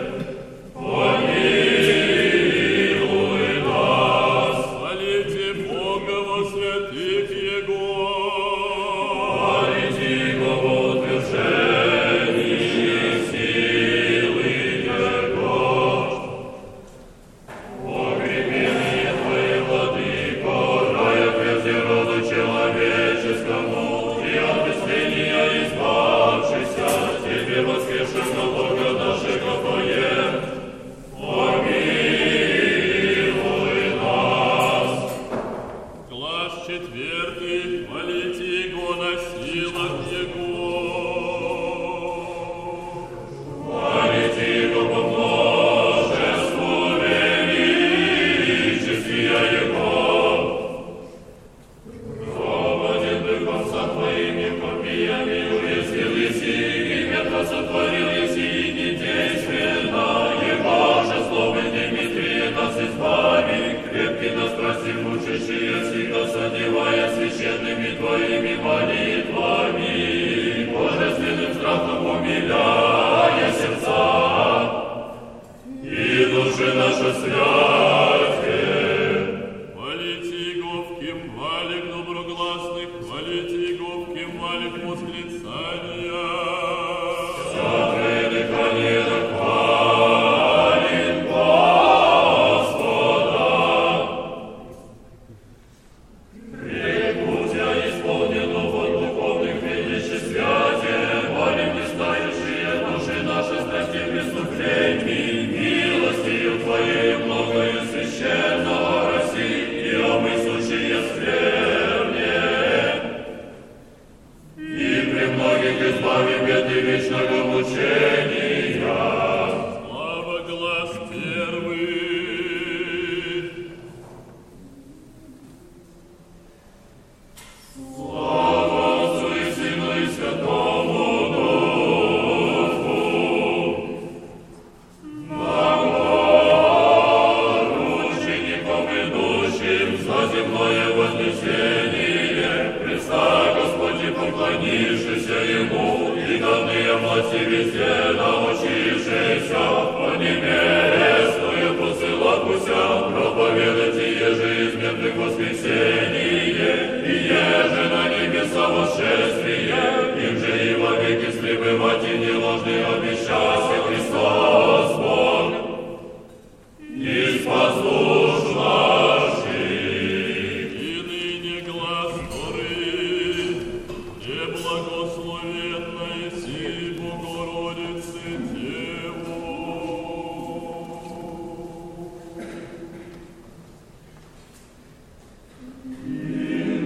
Amen.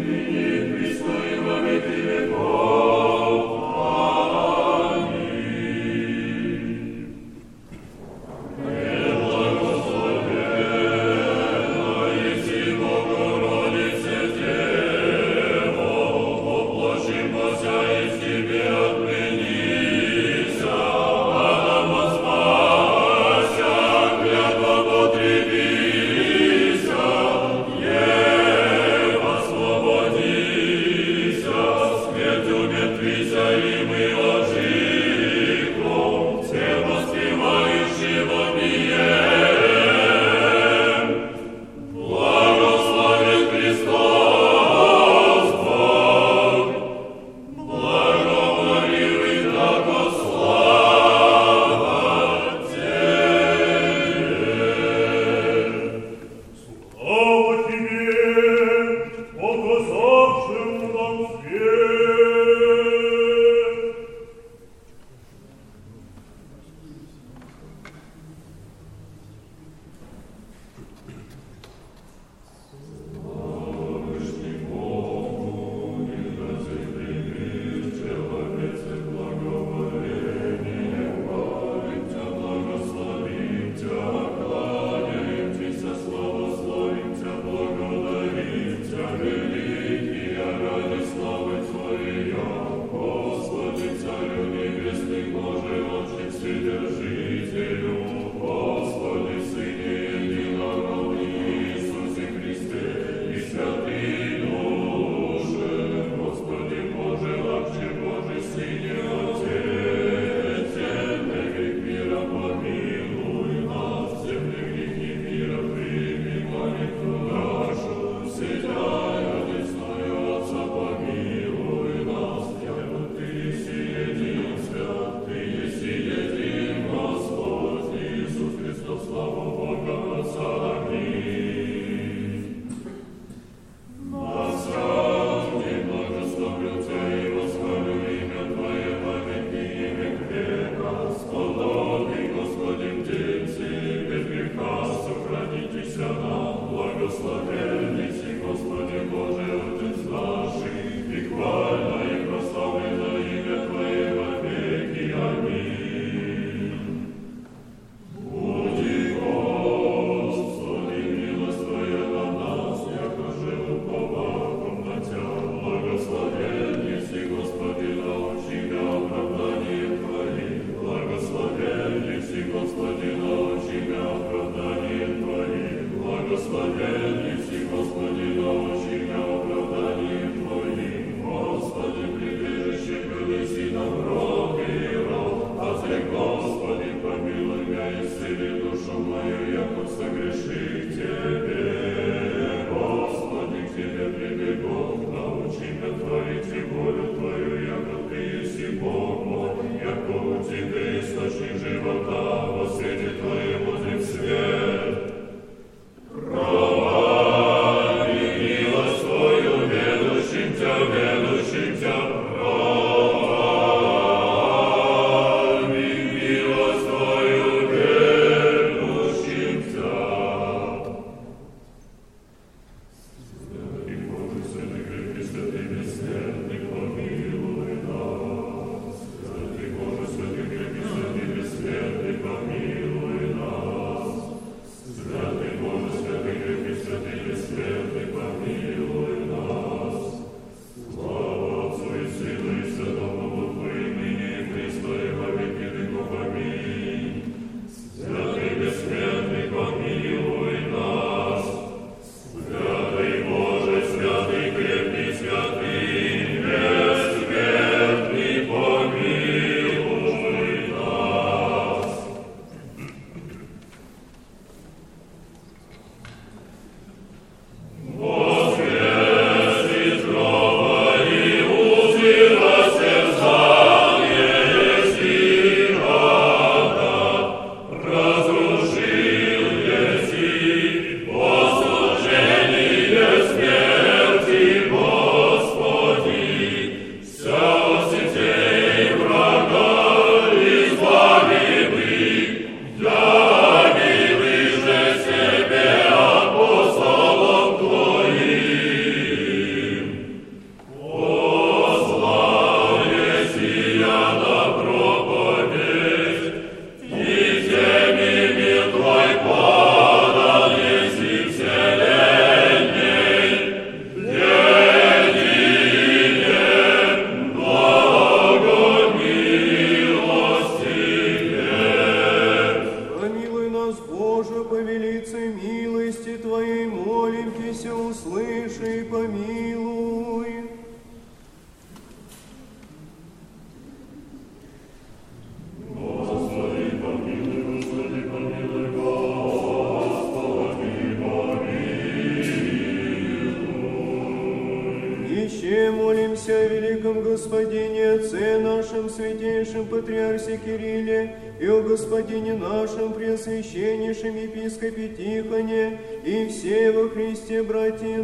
Господине Отце нашем, святейшем Патриарсе Кирилле, и о Господине нашем, Преосвященнейшем Епископе Тихоне, и все во Христе братья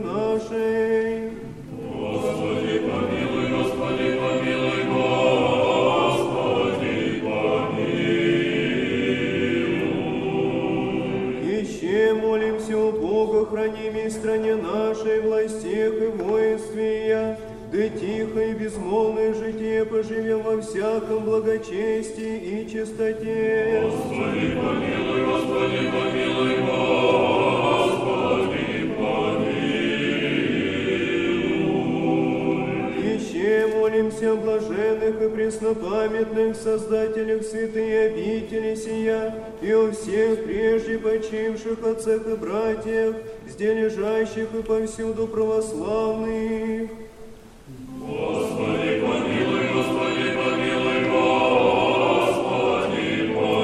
наши. Господи, помилуй, Господи, помилуй, Господи, помилуй. Еще молимся о Бога, хранимой стране нашей, властях и воинстве я, да тихо и безмолвное житие поживем во всяком благочестии и чистоте. Господи, помилуй, Господи, помилуй, Господи, помилуй. Еще молимся о блаженных и преснопамятных создателях святые обители сия, и о всех прежде почивших отцах и братьях, здесь лежащих и повсюду православных. Господи, помилуй, Господи, помилуй, Господи,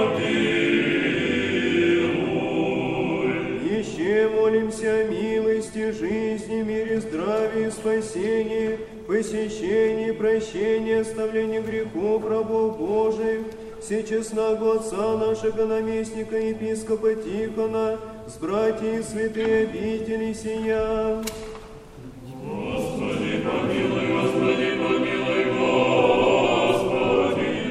помилуй. Еще молимся о милости, жизни, мире, здравии, спасении, посещении, прощении, оставлении грехов рабов Божиих, всечестного Отца нашего наместника, епископа Тихона, с братьями святые обители сия. Господи, помилуй, Господи, помилуй, Господи,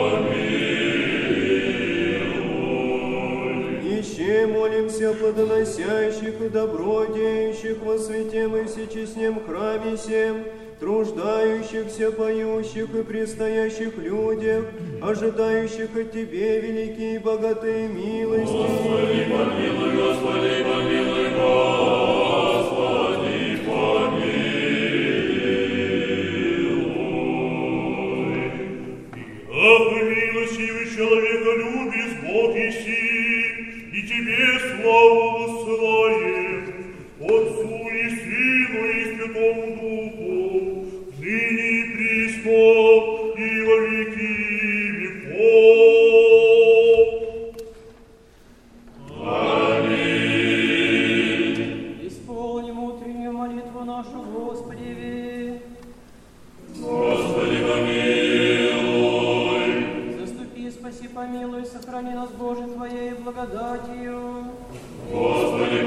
помилуй. Еще молимся о плодоносящих и добродеющих во святем и всечестнем храме сем, труждающихся, поющих и предстоящих людях, ожидающих от Тебе великие и богатые милости. Господи, помилуй, Господи, помилуй, Господи, помилуй. Ах, милостивый человеколюбец Бог еси, и Тебе славу воссылаем, милости помилуй, сохрани нас, Боже, Твоей благодатью. Господи,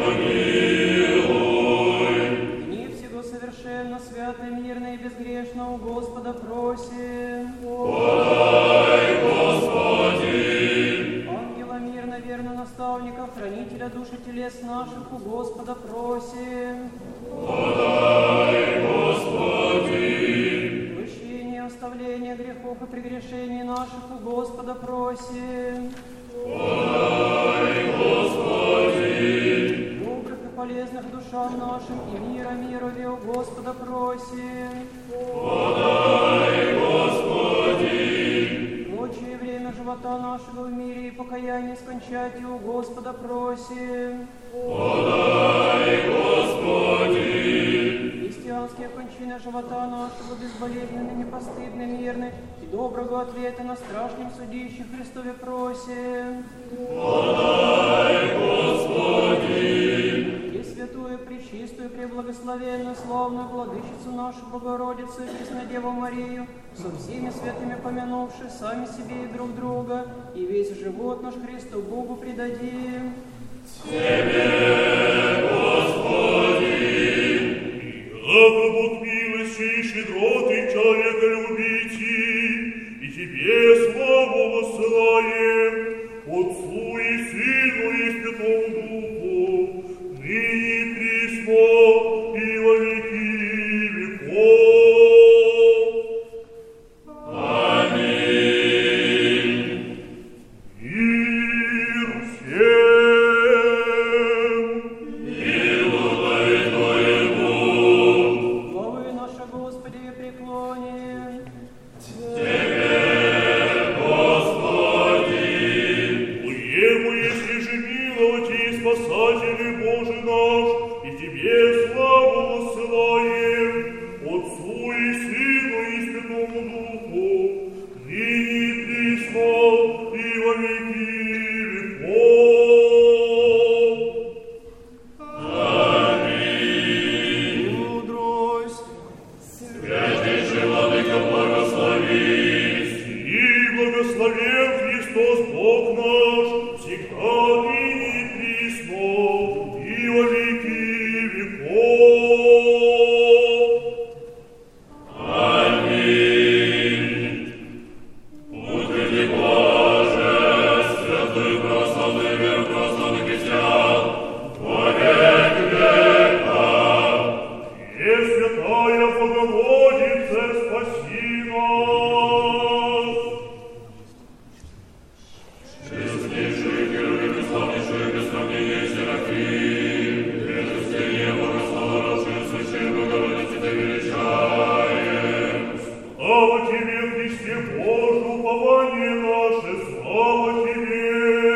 помилуй. Дни всего совершенно, свято, мирно и безгрешно у Господа просим. Подай, Господи. Ангела мирно, верно наставника, хранителя души телес наших у Господа просим. Подай, Господи. Прощение, оставление грехов и прегрешений наших у Господа просим. Подай, Господи. Добрых и полезных душам нашим и мира мирови у Господа просим. Подай, Господи. Ночью и время живота нашего в мире и покаяние скончать и у Господа просим. Подай, Господи. Христианские кончины живота нашего безболезненны, непостыдны, мирны и доброго ответа на страшном судище Христове просим. Подай, Господи. Пресвятую, пречистую, преблагословенную, славную Владычицу нашу Богородицу и Преснодеву Марию, со всеми святыми помянувши сами себе и друг друга, и весь живот наш Христу Богу предадим. Тебе, Господи. Яко Бог милости и щедроты человеколюбите, и Тебе славу воссылаем, Отцу и Сыну и Святому Духу, ныне и присно и во веки веков. Аминь. Мир всем. Мир благодати Твоему. Главы наши, Господи, преклоним. Тебе, Господи. Ему, если же миловать и спасатель Божий наш, и Тебе славу воссылаем, Отцу и Сыну и Святому Духу, ныне и присно и во веки веков. Аминь. Мудрость. Святейший Владыка, благослови. И благословен Христос Бог наш, всегда ныне и присно и во веки веков. Аминь. Утверди, Боже, святую православную веру православных христиан во век века. Пресвятая Богородице, спаси нас! Честнейшую Херувим и славнейшую без сравнения Серафим, пресвящение богословавшую священную Богородицу Тебя величаем. Слава Тебе, Христе Боже, упование наше, слава Тебе!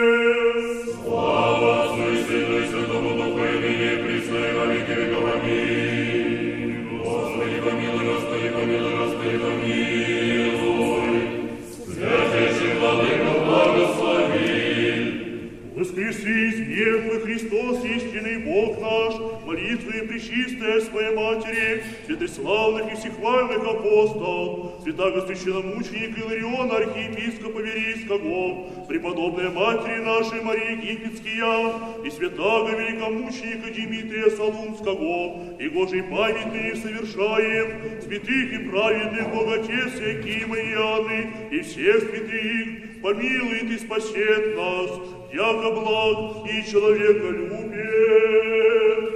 Слава Отцу и Сыну и Святому Духу, и ныне и присно и во веки веков. Аминь. Господи, помилуй, Господи, помилуй, Господи, помилуй. Святейший Владыка, благослови. Воскреси из мертвых, Христос, истинный Бог наш, молитвы пречистая своей Матери, святославных и всехвальных апостол, святаго священномученика Илариона, архиепископа Верийского, преподобная Матери нашей Марии Египетския, и святаго великомученика Димитрия Солунского, и Божьей памяти совершаем, святых и праведных Боготец Якима и Иоанны, и всех святых, помилует и спасет нас, яко благ и человека любит.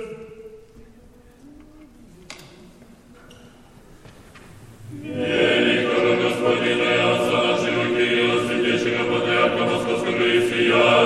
Великого Господина и Отца нашего Кирилла, святейшего патриарха Московского и сия,